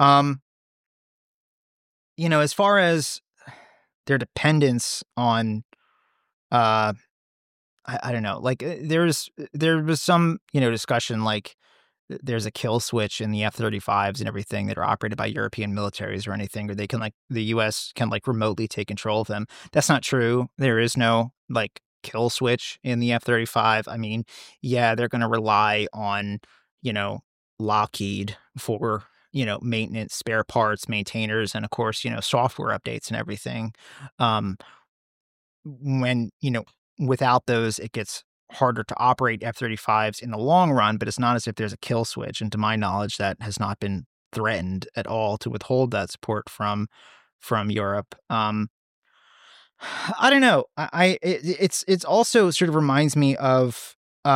As far as their dependence on, I don't know, like there was some, discussion like there's a kill switch in the F-35s and everything that are operated by European militaries or anything, or they can the U.S. can remotely take control of them. That's not true. There is no kill switch in the F-35. I mean, yeah, they're going to rely on, Lockheed for, maintenance, spare parts, maintainers, and of course, software updates and everything. When, without those, it gets harder to operate F-35s in the long run, but it's not as if there's a kill switch. And to my knowledge, that has not been threatened at all to withhold that support from Europe. I don't know. It's also sort of reminds me of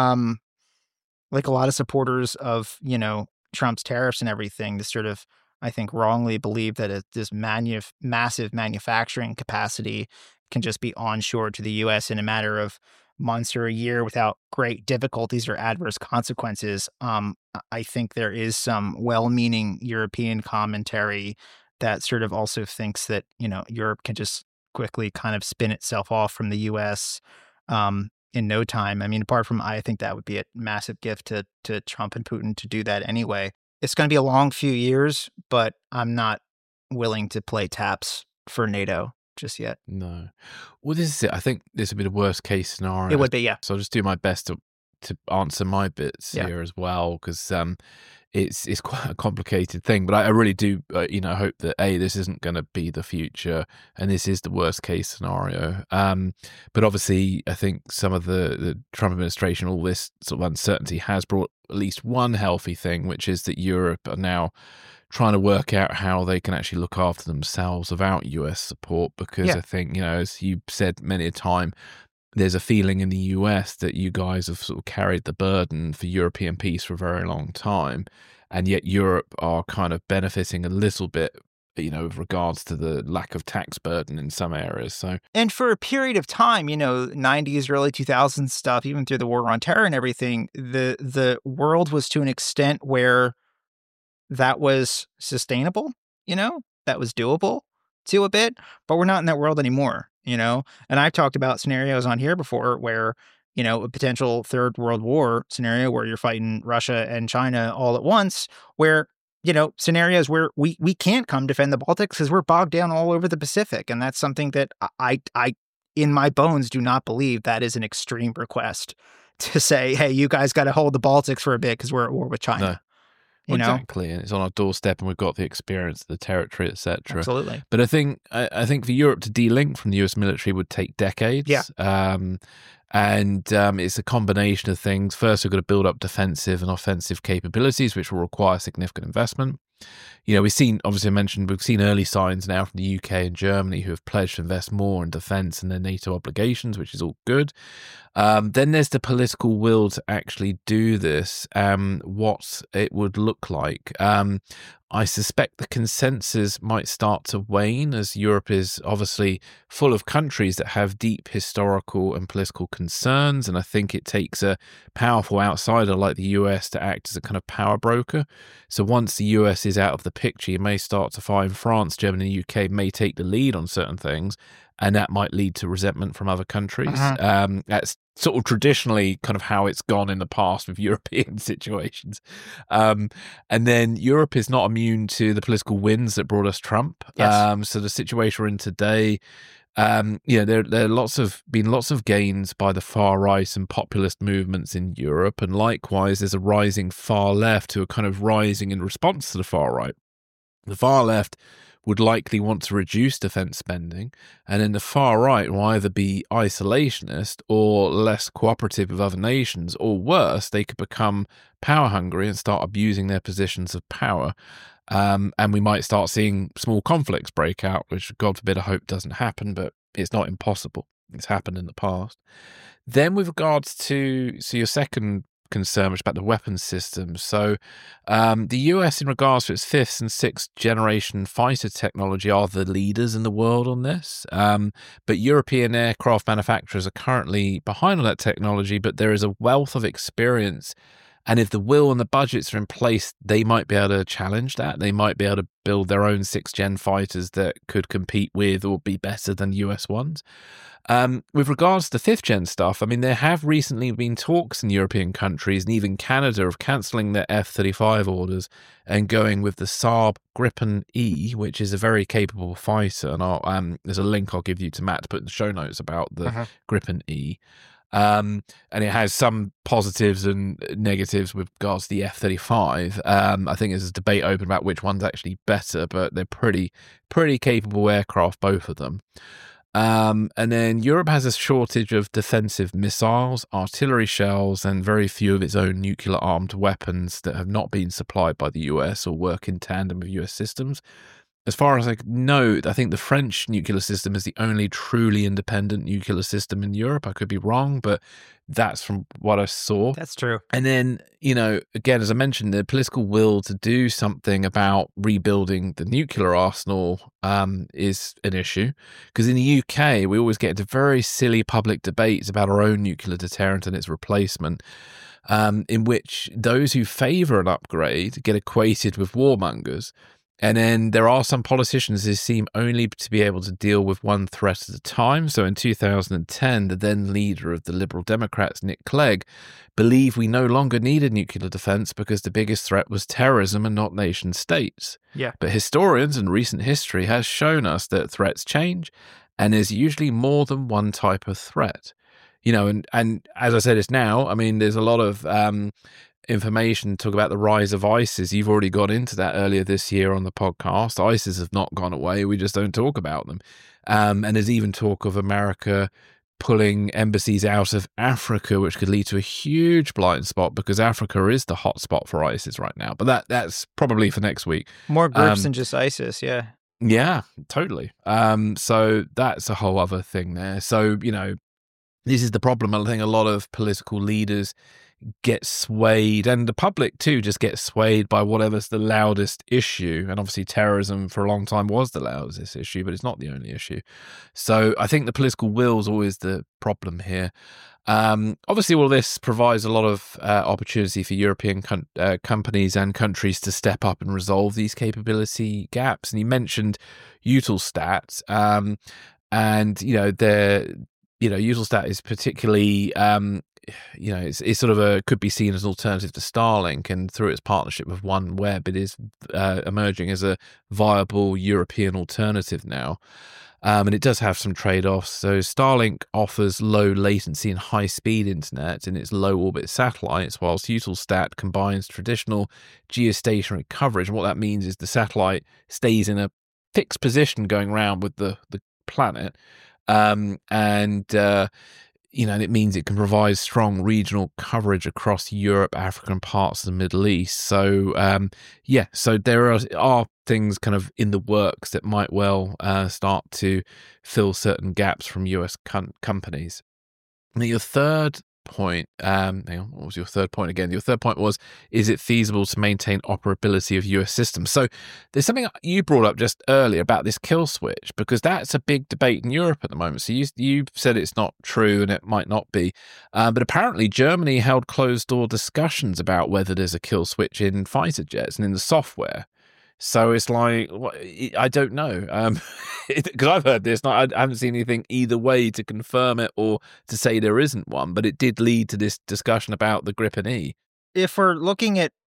a lot of supporters of, Trump's tariffs and everything, to sort of, I think, wrongly believe that this massive manufacturing capacity can just be onshore to the U.S. in a matter of months or a year without great difficulties or adverse consequences. I think there is some well-meaning European commentary that sort of also thinks that, Europe can just quickly kind of spin itself off from the U.S. In no time. I mean, apart from, I think that would be a massive gift to Trump and Putin to do that anyway. It's going to be a long few years, but I'm not willing to play taps for NATO just yet. No. Well, this is it. I think this would be the worst case scenario. It would be, yeah. So I'll just do my best to answer my bits here as well, because it's quite a complicated thing. But I really do, hope that this isn't going to be the future, and this is the worst case scenario. But obviously, I think some of the Trump administration, all this sort of uncertainty, has brought at least one healthy thing, which is that Europe are now trying to work out how they can actually look after themselves without US support, because I think, as you said many a time, there's a feeling in the US that you guys have sort of carried the burden for European peace for a very long time, and yet Europe are kind of benefiting a little bit, with regards to the lack of tax burden in some areas. So, and for a period of time, 90s, early 2000s stuff, even through the war on terror and everything, the world was to an extent where that was sustainable, that was doable to a bit, but we're not in that world anymore, and I've talked about scenarios on here before where, a potential third world war scenario where you're fighting Russia and China all at once, where, scenarios where we can't come defend the Baltics because we're bogged down all over the Pacific. And that's something that I in my bones do not believe that is an extreme request to say, hey, you guys got to hold the Baltics for a bit because we're at war with China. No. Exactly, and it's on our doorstep, and we've got the experience, the territory, etc. Absolutely. But I think for Europe to de-link from the US military would take decades. Yeah. And it's a combination of things. First, we've got to build up defensive and offensive capabilities, which will require significant investment. we've seen early signs now from the UK and Germany who have pledged to invest more in defence and their NATO obligations, which is all good. Then there's the political will to actually do this, what it would look like. I suspect the consensus might start to wane as Europe is obviously full of countries that have deep historical and political concerns. And I think it takes a powerful outsider like the US to act as a kind of power broker. So once the US is out of the picture, you may start to find France, Germany, and UK may take the lead on certain things. And that might lead to resentment from other countries. That's sort of traditionally kind of how it's gone in the past with European situations. And then Europe is not immune to the political winds that brought us Trump. Yes. So the situation we're in today, there are been lots of gains by the far right and populist movements in Europe. And likewise, there's a rising far left who are kind of rising in response to the far right. The far left would likely want to reduce defence spending, and then the far right will either be isolationist or less cooperative with other nations, or worse, they could become power hungry and start abusing their positions of power. And we might start seeing small conflicts break out, which, God forbid, I hope doesn't happen, but it's not impossible. It's happened in the past. Then with regards to your second concern, which is about the weapons systems. So the US, in regards to its fifth and sixth generation fighter technology, are the leaders in the world on this. But European aircraft manufacturers are currently behind on that technology, but there is a wealth of experience. And if the will and the budgets are in place, they might be able to challenge that. They might be able to build their own 6th-gen fighters that could compete with or be better than US ones. With regards to 5th-gen stuff, I mean, there have recently been talks in European countries and even Canada of cancelling their F-35 orders and going with the Saab Gripen E, which is a very capable fighter. And there's a link I'll give you to Matt to put in the show notes about the Gripen E. And it has some positives and negatives with regards to the F-35. I think there's a debate open about which one's actually better, but they're pretty capable aircraft, both of them. And then Europe has a shortage of defensive missiles, artillery shells, and very few of its own nuclear-armed weapons that have not been supplied by the US or work in tandem with US systems. As far as I know, I think the French nuclear system is the only truly independent nuclear system in Europe. I could be wrong, but that's from what I saw. That's true. And then, again, as I mentioned, the political will to do something about rebuilding the nuclear arsenal is an issue. Because in the UK, we always get into very silly public debates about our own nuclear deterrent and its replacement, in which those who favour an upgrade get equated with warmongers. And then there are some politicians who seem only to be able to deal with one threat at a time. So in 2010, the then leader of the Liberal Democrats, Nick Clegg, believed we no longer needed nuclear defense because the biggest threat was terrorism and not nation states. Yeah. But historians and recent history has shown us that threats change, and there's usually more than one type of threat. And as I said, it's now, I mean, there's a lot of information talk about the rise of ISIS. You've already got into that earlier this year on the podcast. ISIS have not gone away. We just don't talk about them. And there's even talk of America pulling embassies out of Africa, which could lead to a huge blind spot because Africa is the hot spot for ISIS right now. But that's probably for next week. More groups than just ISIS, yeah. Yeah, totally. So that's a whole other thing there. So, this is the problem. I think a lot of political leaders get swayed, and the public too just gets swayed by whatever's the loudest issue. And obviously terrorism for a long time was the loudest issue, but it's not the only issue. So I think the political will is always the problem here. Obviously all this provides a lot of opportunity for European companies and countries to step up and resolve these capability gaps. And you mentioned Eutelstat, and Eutelstat is particularly it's sort of could be seen as an alternative to Starlink, and through its partnership with OneWeb, it is emerging as a viable European alternative now. And it does have some trade-offs. So Starlink offers low latency and high-speed internet in its low-orbit satellites, whilst Eutelstat combines traditional geostationary coverage. And what that means is the satellite stays in a fixed position going around with the planet, and it means it can provide strong regional coverage across Europe, Africa, and parts of the Middle East. So, so there are things kind of in the works that might well start to fill certain gaps from US companies. Now, your third point, hang on, what was your third point again? Your third point was, is it feasible to maintain operability of US systems? So there's something you brought up just earlier about this kill switch, because that's a big debate in Europe at the moment. So you said it's not true and it might not be, but apparently Germany held closed door discussions about whether there's a kill switch in fighter jets and in the software. So it's like, I don't know, because I've heard this. I haven't seen anything either way to confirm it or to say there isn't one, but it did lead to this discussion about the Gripen E. If we're looking at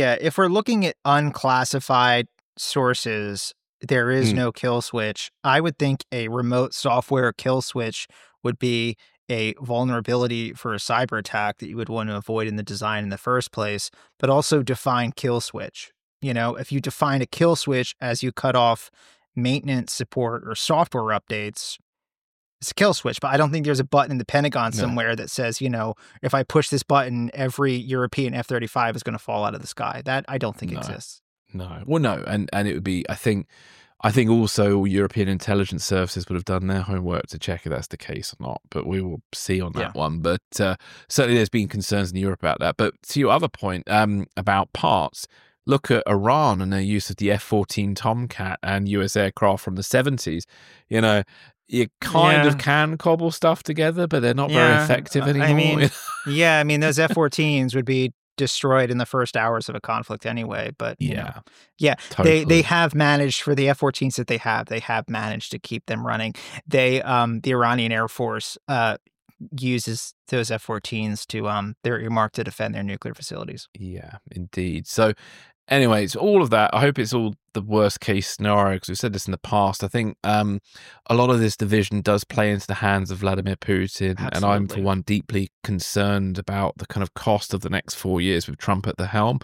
unclassified sources, there is no kill switch. I would think a remote software kill switch would be a vulnerability for a cyber attack that you would want to avoid in the design in the first place, but also define kill switch. If you define a kill switch as you cut off maintenance support or software updates, it's a kill switch. But I don't think there's a button in the Pentagon somewhere that says, if I push this button, every European F-35 is going to fall out of the sky. That I don't think exists. No. Well, no. And it would be, I think also all European intelligence services would have done their homework to check if that's the case or not. But we will see on that one. But certainly there's been concerns in Europe about that. But to your other point about parts, look at Iran and their use of the F-14 Tomcat and US aircraft from the 70s. You kind of can cobble stuff together, but they're not very effective anymore. Those F-14s would be destroyed in the first hours of a conflict anyway. But totally. They have managed, for the F-14s that they have managed to keep them running. The Iranian Air Force uses those F-14s to they're earmarked to defend their nuclear facilities. Yeah, indeed. So anyways, all of that, I hope it's all the worst case scenario, because we've said this in the past. I think a lot of this division does play into the hands of Vladimir Putin. Absolutely. And I'm, for one, deeply concerned about the kind of cost of the next 4 years with Trump at the helm.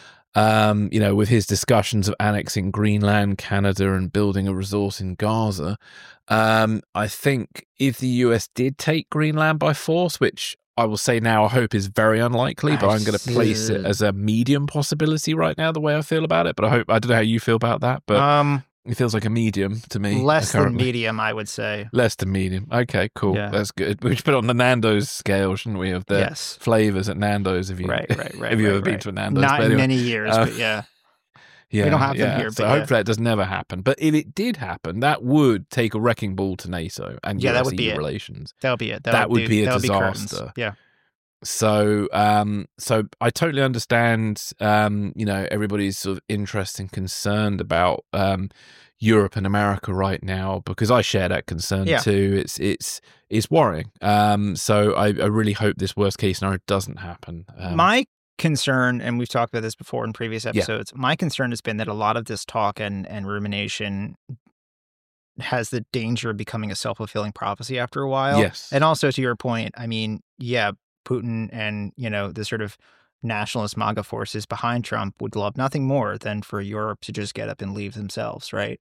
With his discussions of annexing Greenland, Canada, and building a resource in Gaza. I think if the US did take Greenland by force, which I will say now I hope is very unlikely, but I'm going to place it as a medium possibility right now, the way I feel about it. But I don't know how you feel about that, but it feels like a medium to me. Less than medium, I would say. Less than medium. Okay, cool. Yeah. That's good. We should put it on the Nando's scale, shouldn't we, of the flavors at Nando's, if you ever been to a Nando's. Not in many years, but yeah. Yeah, we don't have them here. So hopefully that does never happen. But if it did happen, that would take a wrecking ball to NATO and US-EU relations. That would be it. That would be a disaster. Yeah. So I totally understand, everybody's sort of interest and concerned about Europe and America right now, because I share that concern too. It's worrying. So I really hope this worst case scenario doesn't happen. My concern, and we've talked about this before in previous episodes, my concern has been that a lot of this talk and rumination has the danger of becoming a self-fulfilling prophecy after a while. Yes. And also, to your point, Putin and, the sort of nationalist MAGA forces behind Trump would love nothing more than for Europe to just get up and leave themselves, right?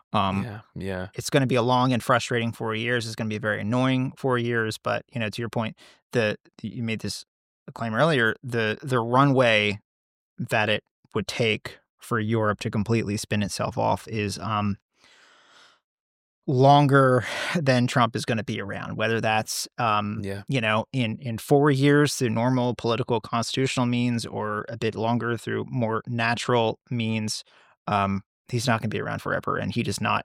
It's going to be a long and frustrating 4 years. It's going to be a very annoying 4 years. But, to your point, you made this claim earlier, the runway that it would take for Europe to completely spin itself off is longer than Trump is going to be around, whether that's, in 4 years through normal political constitutional means, or a bit longer through more natural means. He's not going to be around forever. And he does not,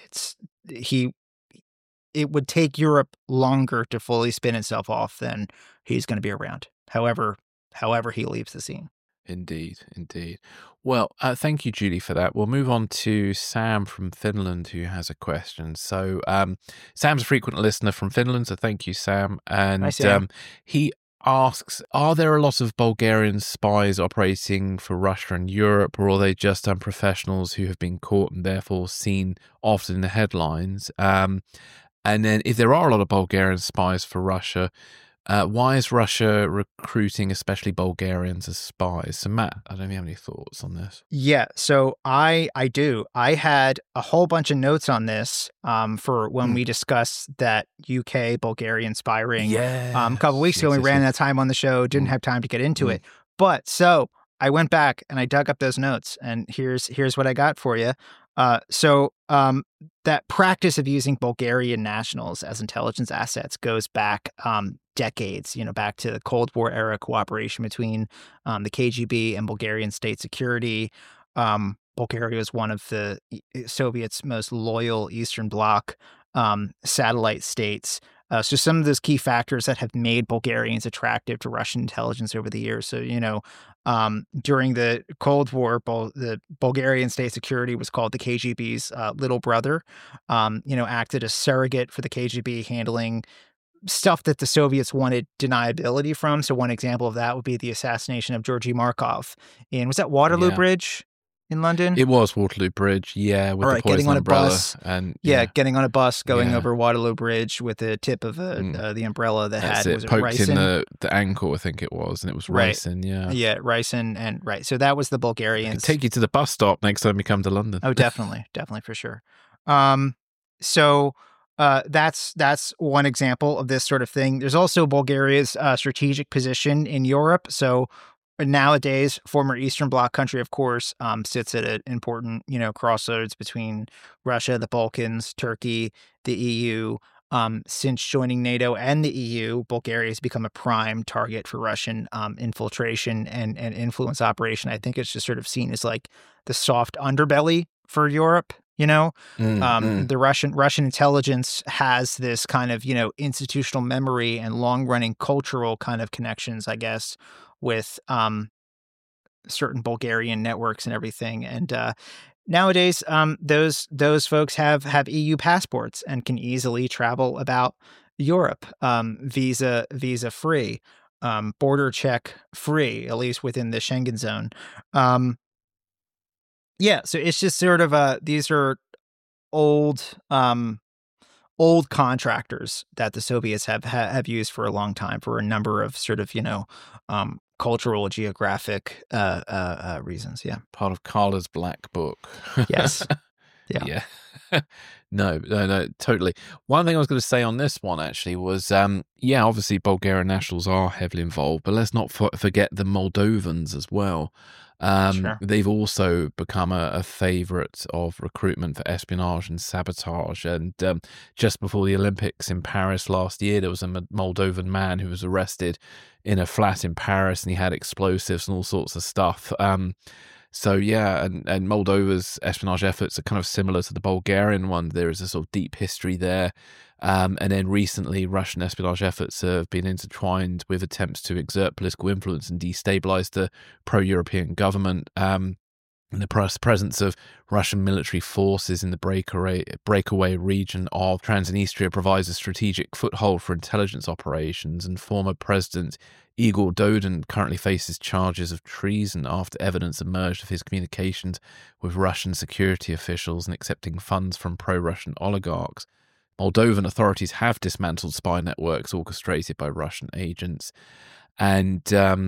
it would take Europe longer to fully spin itself off than he's going to be around. However he leaves the scene. Indeed. Well, thank you, Julie, for that. We'll move on to Sam from Finland, who has a question. So Sam's a frequent listener from Finland, so thank you, Sam. And Hi, Sam. He asks, are there a lot of Bulgarian spies operating for Russia and Europe, or are they just unprofessionals who have been caught and therefore seen often in the headlines? And then if there are a lot of Bulgarian spies for Russia, Why is Russia recruiting especially Bulgarians as spies? So Matt, I don't know if you have any thoughts on this. Yeah, so I do. I had a whole bunch of notes on this for when we discussed that UK Bulgarian spy ring a couple weeks ago. We ran out of time on the show, didn't have time to get into it. But so I went back and I dug up those notes, and here's what I got for you. That practice of using Bulgarian nationals as intelligence assets goes back decades, back to the Cold War era cooperation between the KGB and Bulgarian state security. Bulgaria was one of the Soviets' most loyal Eastern Bloc satellite states. So some of those key factors that have made Bulgarians attractive to Russian intelligence over the years. So, during the Cold War, the Bulgarian state security was called the KGB's little brother, acted as surrogate for the KGB, handling stuff that the Soviets wanted deniability from. So one example of that would be the assassination of Georgy Markov was that Waterloo Bridge in London? It was Waterloo Bridge, with the poison umbrella. Bus, and getting on a bus going over Waterloo Bridge with the tip of the umbrella that was poked ricin? In the ankle, I think it was, and it was ricin. Ricin, and so that was the Bulgarians. Take you to the bus stop next time you come to London. Oh, definitely for sure. That's one example of this sort of thing. There's also Bulgaria's strategic position in Europe. So nowadays, former Eastern Bloc country, of course, sits at an important, crossroads between Russia, the Balkans, Turkey, the EU. Since joining NATO and the EU, Bulgaria has become a prime target for Russian infiltration and influence operation. I think it's just sort of seen as like the soft underbelly for Europe. The Russian intelligence has this kind of, institutional memory and long-running cultural kind of connections, I guess, with certain Bulgarian networks and everything. And nowadays, those folks have EU passports and can easily travel about Europe, visa free, border check free, at least within the Schengen zone. So it's just sort of these are old contractors that the Soviets have used for a long time for a number of sort of cultural, geographic reasons. Yeah, part of Carla's Black Book. Yes. Yeah. No, totally. One thing I was going to say on this one actually was, obviously Bulgarian nationals are heavily involved, but let's not forget the Moldovans as well. Sure. They've also become a favorite of recruitment for espionage and sabotage. And just before the Olympics in Paris last year, there was a Moldovan man who was arrested in a flat in Paris, and he had explosives and all sorts of stuff. And Moldova's espionage efforts are kind of similar to the Bulgarian one. There is a sort of deep history there. And then recently, Russian espionage efforts have been intertwined with attempts to exert political influence and destabilize the pro-European government. And the presence of Russian military forces in the breakaway region of Transnistria provides a strategic foothold for intelligence operations, and former President Igor Dodon currently faces charges of treason after evidence emerged of his communications with Russian security officials and accepting funds from pro-Russian oligarchs. Moldovan authorities have dismantled spy networks orchestrated by Russian agents. And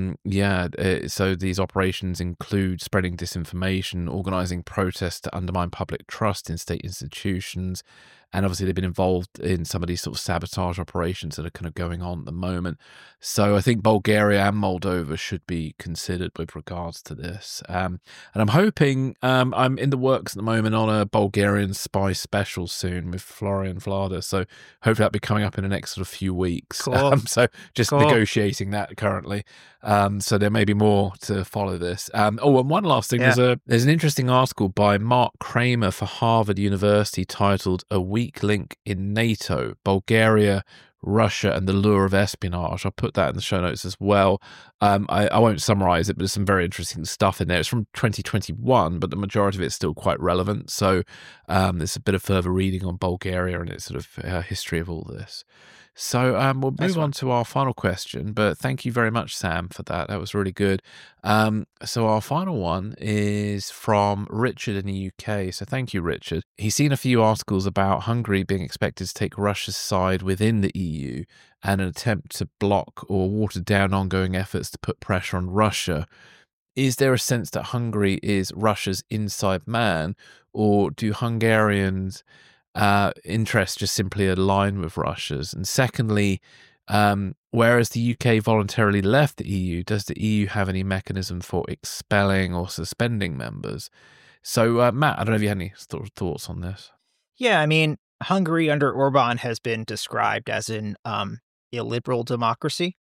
so these operations include spreading disinformation, organizing protests to undermine public trust in state institutions, and obviously they've been involved in some of these sort of sabotage operations that are kind of going on at the moment. So I think Bulgaria and Moldova should be considered with regards to this. And I'm hoping, I'm in the works at the moment on a Bulgarian spy special soon with Florian Vlada. So hopefully that'll be coming up in the next sort of few weeks. Cool. So just negotiating that currently. So there may be more to follow this. And one last thing, there's an interesting article by Mark Kramer for Harvard University titled "A Weak Link in NATO: Bulgaria, Russia and the Lure of Espionage." I'll put that in the show notes as well. I won't summarize it, but there's some very interesting stuff in there. It's from 2021, but the majority of it's still quite relevant. So there's a bit of further reading on Bulgaria and its sort of history of all this. So we'll move on to our final question, but thank you very much, Sam, for that. That was really good. So our final one is from Richard in the UK. So thank you, Richard. He's seen a few articles about Hungary being expected to take Russia's side within the EU. EU and an attempt to block or water down ongoing efforts to put pressure on Russia. Is there a sense that Hungary is Russia's inside man, or do Hungarians' interests just simply align with Russia's? And secondly, whereas the UK voluntarily left the EU, does the EU have any mechanism for expelling or suspending members? So, Matt, I don't know if you had any thoughts on this. Yeah, I mean, Hungary under Orban has been described as an illiberal democracy.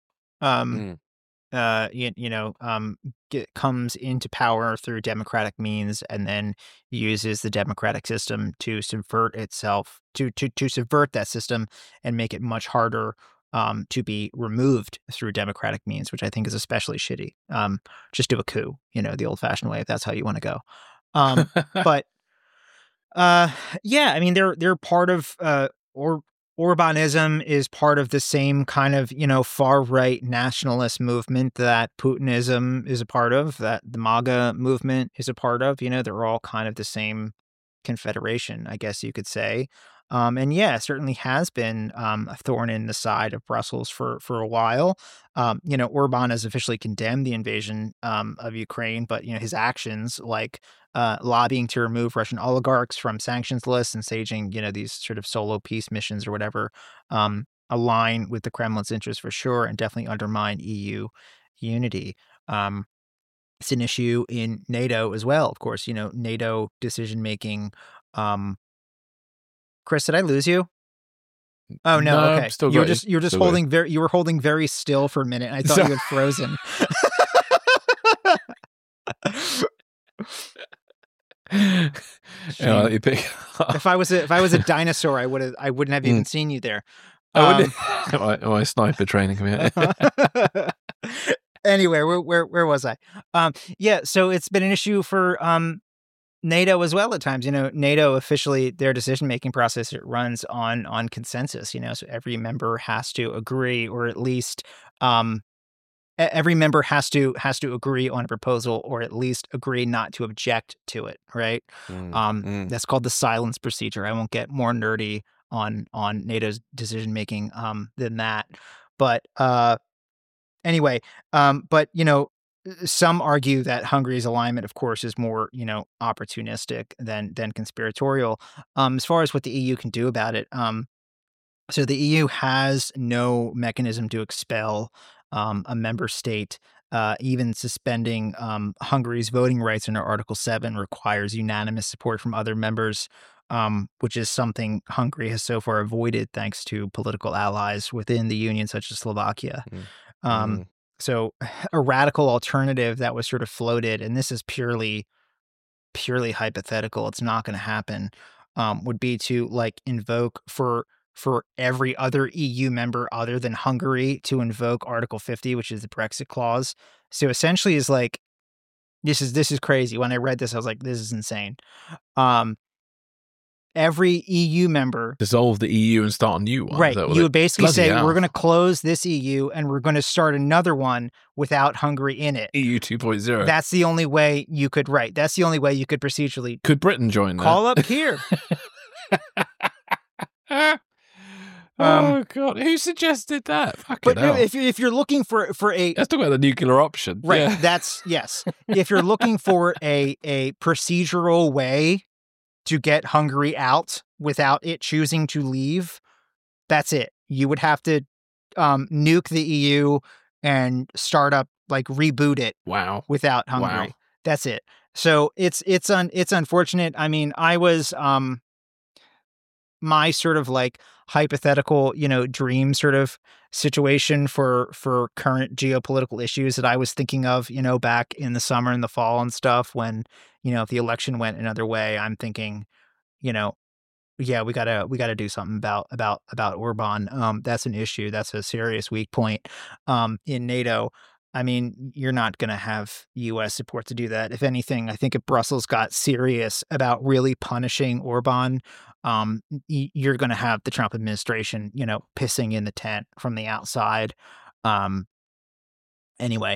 Comes into power through democratic means and then uses the democratic system to subvert itself, to subvert that system and make it much harder to be removed through democratic means, which I think is especially shitty. Just do a coup, the old-fashioned way, if that's how you want to go. But yeah, I mean, they're part of Orbanism is part of the same kind of, far-right nationalist movement that Putinism is a part of, that the MAGA movement is a part of. They're all kind of the same confederation, I guess you could say. And yeah, certainly has been a thorn in the side of Brussels for a while. Orban has officially condemned the invasion of Ukraine, but his actions, like lobbying to remove Russian oligarchs from sanctions lists and staging these sort of solo peace missions or whatever, align with the Kremlin's interests for sure, and definitely undermine EU unity. It's an issue in NATO as well, of course. NATO decision making. Chris, did I lose you? Oh no, okay. You were just holding you were holding very still for a minute. And I thought you had frozen. If I was a dinosaur, I wouldn't have even seen you there. My sniper training. Anyway, where was I? Yeah, so it's been an issue for NATO as well at times. NATO officially, their decision-making process, it runs on consensus, so every member has to agree, or at least every member has to agree on a proposal, or at least agree not to object to it, right? That's called the silence procedure. I won't get more nerdy on NATO's decision-making than that. But anyway, some argue that Hungary's alignment, of course, is more, opportunistic than conspiratorial. As far as what the EU can do about it, so the EU has no mechanism to expel a member state. Even suspending Hungary's voting rights under Article 7 requires unanimous support from other members, which is something Hungary has so far avoided thanks to political allies within the union, such as Slovakia. So a radical alternative that was sort of floated, and this is purely hypothetical, it's not going to happen, would be to invoke for every other EU member other than Hungary to invoke Article 50, which is the Brexit clause. So essentially is this is crazy. When I read this, I was like, this is insane. Every EU member dissolve the EU and start a new one. Right. You would basically say, we're going to close this EU and we're going to start another one without Hungary in it. EU 2.0. That's the only way you could, that's the only way you could procedurally. Could Britain join that? Call up here. Oh God! Who suggested that? But no, if you're looking for a, let's talk about the nuclear option, right? Yeah. That's yes. If you're looking for a procedural way to get Hungary out without it choosing to leave, that's it. You would have to nuke the EU and start up, reboot it. Wow. Without Hungary. Wow. That's it. So it's unfortunate. I mean, I was my sort of hypothetical, dream sort of situation for current geopolitical issues that I was thinking of, back in the summer and the fall and stuff, when, if the election went another way, I'm thinking, yeah, we gotta do something about Orban. That's an issue. That's a serious weak point in NATO. I mean, you're not going to have U.S. support to do that. If anything, I think if Brussels got serious about really punishing Orban, you're going to have the Trump administration, pissing in the tent from the outside. Anyway,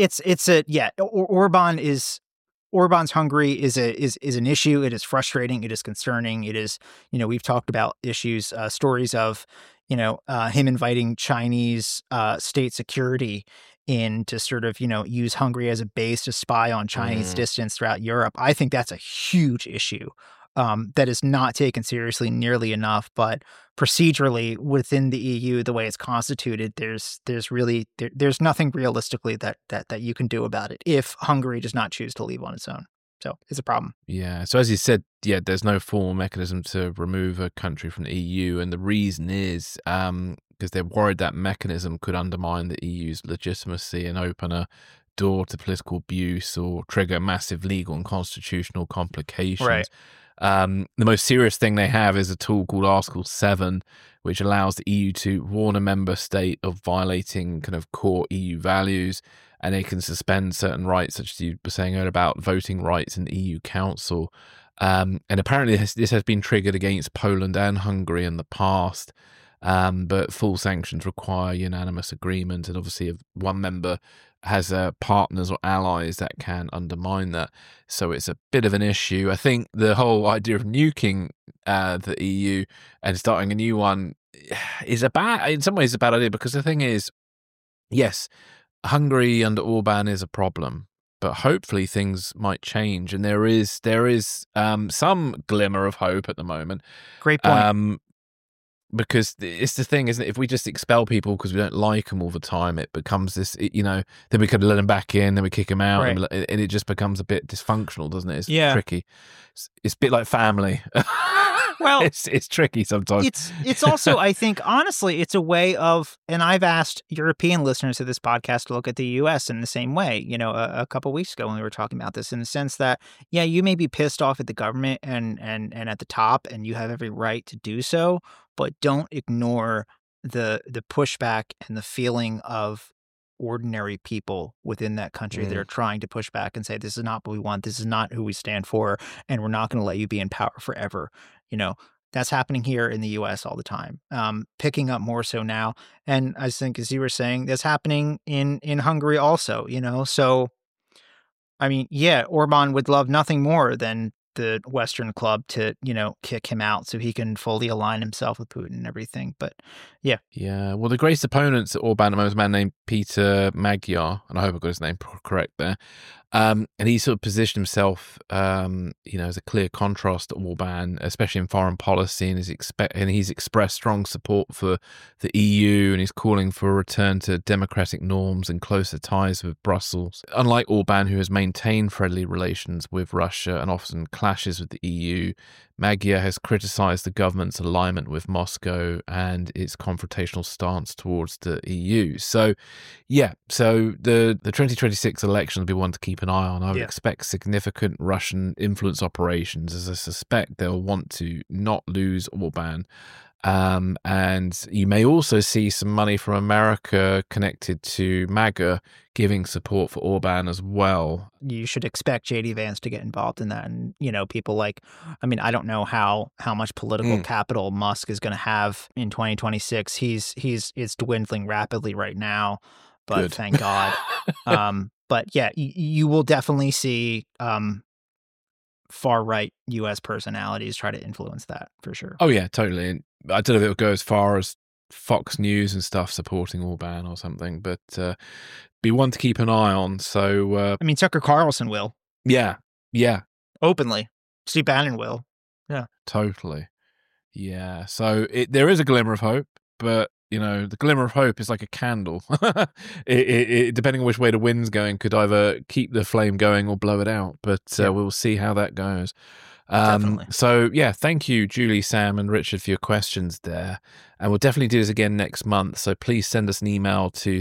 Orban's Hungary is an issue. It is frustrating. It is concerning. It is, we've talked about issues, stories of, him inviting Chinese state security in to sort of, use Hungary as a base to spy on Chinese dissidents throughout Europe. I think that's a huge issue that is not taken seriously nearly enough. But procedurally within the EU, the way it's constituted, there's nothing realistically that you can do about it if Hungary does not choose to leave on its own. So it's a problem. Yeah. So as you said, there's no formal mechanism to remove a country from the EU. And the reason is because they're worried that mechanism could undermine the EU's legitimacy and open a door to political abuse or trigger massive legal and constitutional complications. Right. The most serious thing they have is a tool called Article 7, which allows the EU to warn a member state of violating kind of core EU values, and they can suspend certain rights, such as you were saying earlier about voting rights in the EU Council. And apparently this has been triggered against Poland and Hungary in the past, but full sanctions require unanimous agreement, and obviously if one member has partners or allies that can undermine that. So it's a bit of an issue. I think the whole idea of nuking the EU and starting a new one is in some ways a bad idea, because the thing is, yes, Hungary under Orban is a problem, but hopefully things might change, and there is some glimmer of hope at the moment. Great point. Because it's the thing, isn't it? If we just expel people because we don't like them all the time, it becomes this, then we could let them back in, then we kick them out, Right. and it just becomes a bit dysfunctional, doesn't it? It's tricky. It's a bit like family. Well, it's tricky sometimes. It's also, I think, honestly, it's a way of, and I've asked European listeners of this podcast to look at the U.S. in the same way, a couple of weeks ago when we were talking about this, in the sense that, you may be pissed off at the government and at the top, and you have every right to do so, but don't ignore the pushback and the feeling of ordinary people within that country that are trying to push back and say, this is not what we want, this is not who we stand for, and we're not going to let you be in power forever. That's happening here in the U.S. all the time, picking up more so now. And I think, as you were saying, that's happening in Hungary also, So, I mean, Orban would love nothing more than the Western club to, kick him out so he can fully align himself with Putin and everything. But yeah. Yeah. Well, the greatest opponents at Orban at the moment is a man named Peter Magyar, and I hope I got his name correct there. And he sort of positioned himself, as a clear contrast to Orban, especially in foreign policy, and he's expressed strong support for the EU, and he's calling for a return to democratic norms and closer ties with Brussels. Unlike Orban, who has maintained friendly relations with Russia and often clashes with the EU, Magyar has criticized the government's alignment with Moscow and its confrontational stance towards the EU. So, the 2026 election will be one to keep an eye on. I would expect significant Russian influence operations, as I suspect they'll want to not lose Orban. And you may also see some money from America connected to MAGA giving support for Orban as well. You should expect J.D. Vance to get involved in that. And, people like, I don't know how much political capital Musk is going to have in 2026. It's dwindling rapidly right now, but Good. Thank God. But you will definitely see far-right U.S. personalities try to influence that, for sure. Oh, yeah, totally. And I don't know if it'll go as far as Fox News and stuff supporting Orban or something, but be one to keep an eye on. So, Tucker Carlson will. Yeah. Openly. Steve Bannon will. Yeah. Totally. Yeah. So there is a glimmer of hope, but, the glimmer of hope is like a candle. It depending on which way the wind's going, could either keep the flame going or blow it out. But we'll see how that goes. Definitely. So, thank you, Julie, Sam, and Richard, for your questions there. And we'll definitely do this again next month. So please send us an email to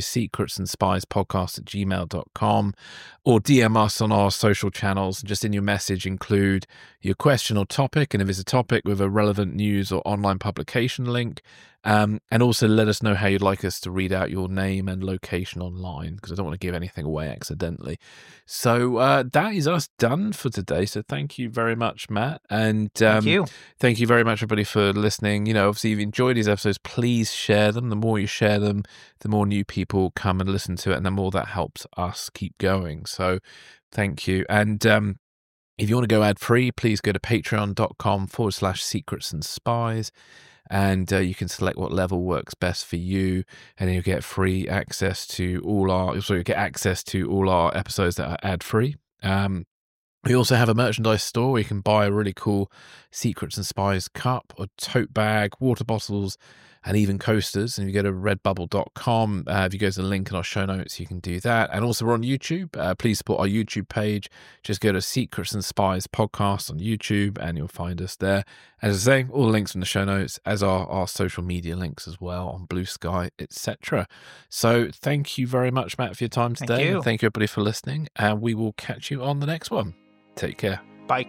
secretsandspiespodcast@gmail.com or DM us on our social channels. And just in your message, include your question or topic. And if it's a topic with a relevant news or online publication link, and also let us know how you'd like us to read out your name and location online, because I don't want to give anything away accidentally. So that is us done for today. So thank you very much, Matt. And Thank you. Thank you very much, everybody, for listening. Obviously, if you enjoyed these episodes, please share them. The more you share them, the more new people come and listen to it, and the more that helps us keep going. So thank you. And if you want to go ad-free, please go to patreon.com/secrets and spies. and you can select what level works best for you, and then you'll get free access to all our episodes that are ad-free. We also have a merchandise store where you can buy a really cool Secrets and Spies cup, a tote bag, water bottles, and even coasters. And if you go to redbubble.com, if you go to the link in our show notes, you can do that. And also we're on YouTube. Please support our YouTube page. Just go to Secrets and Spies podcast on YouTube and you'll find us there. As I say, all the links in the show notes, as are our social media links as well on Blue Sky, etc. So thank you very much, Matt, for your time today. Thank you. And thank you, everybody, for listening. And we will catch you on the next one. Take care. Bye.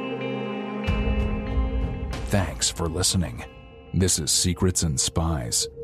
Thanks for listening. This is Secrets and Spies,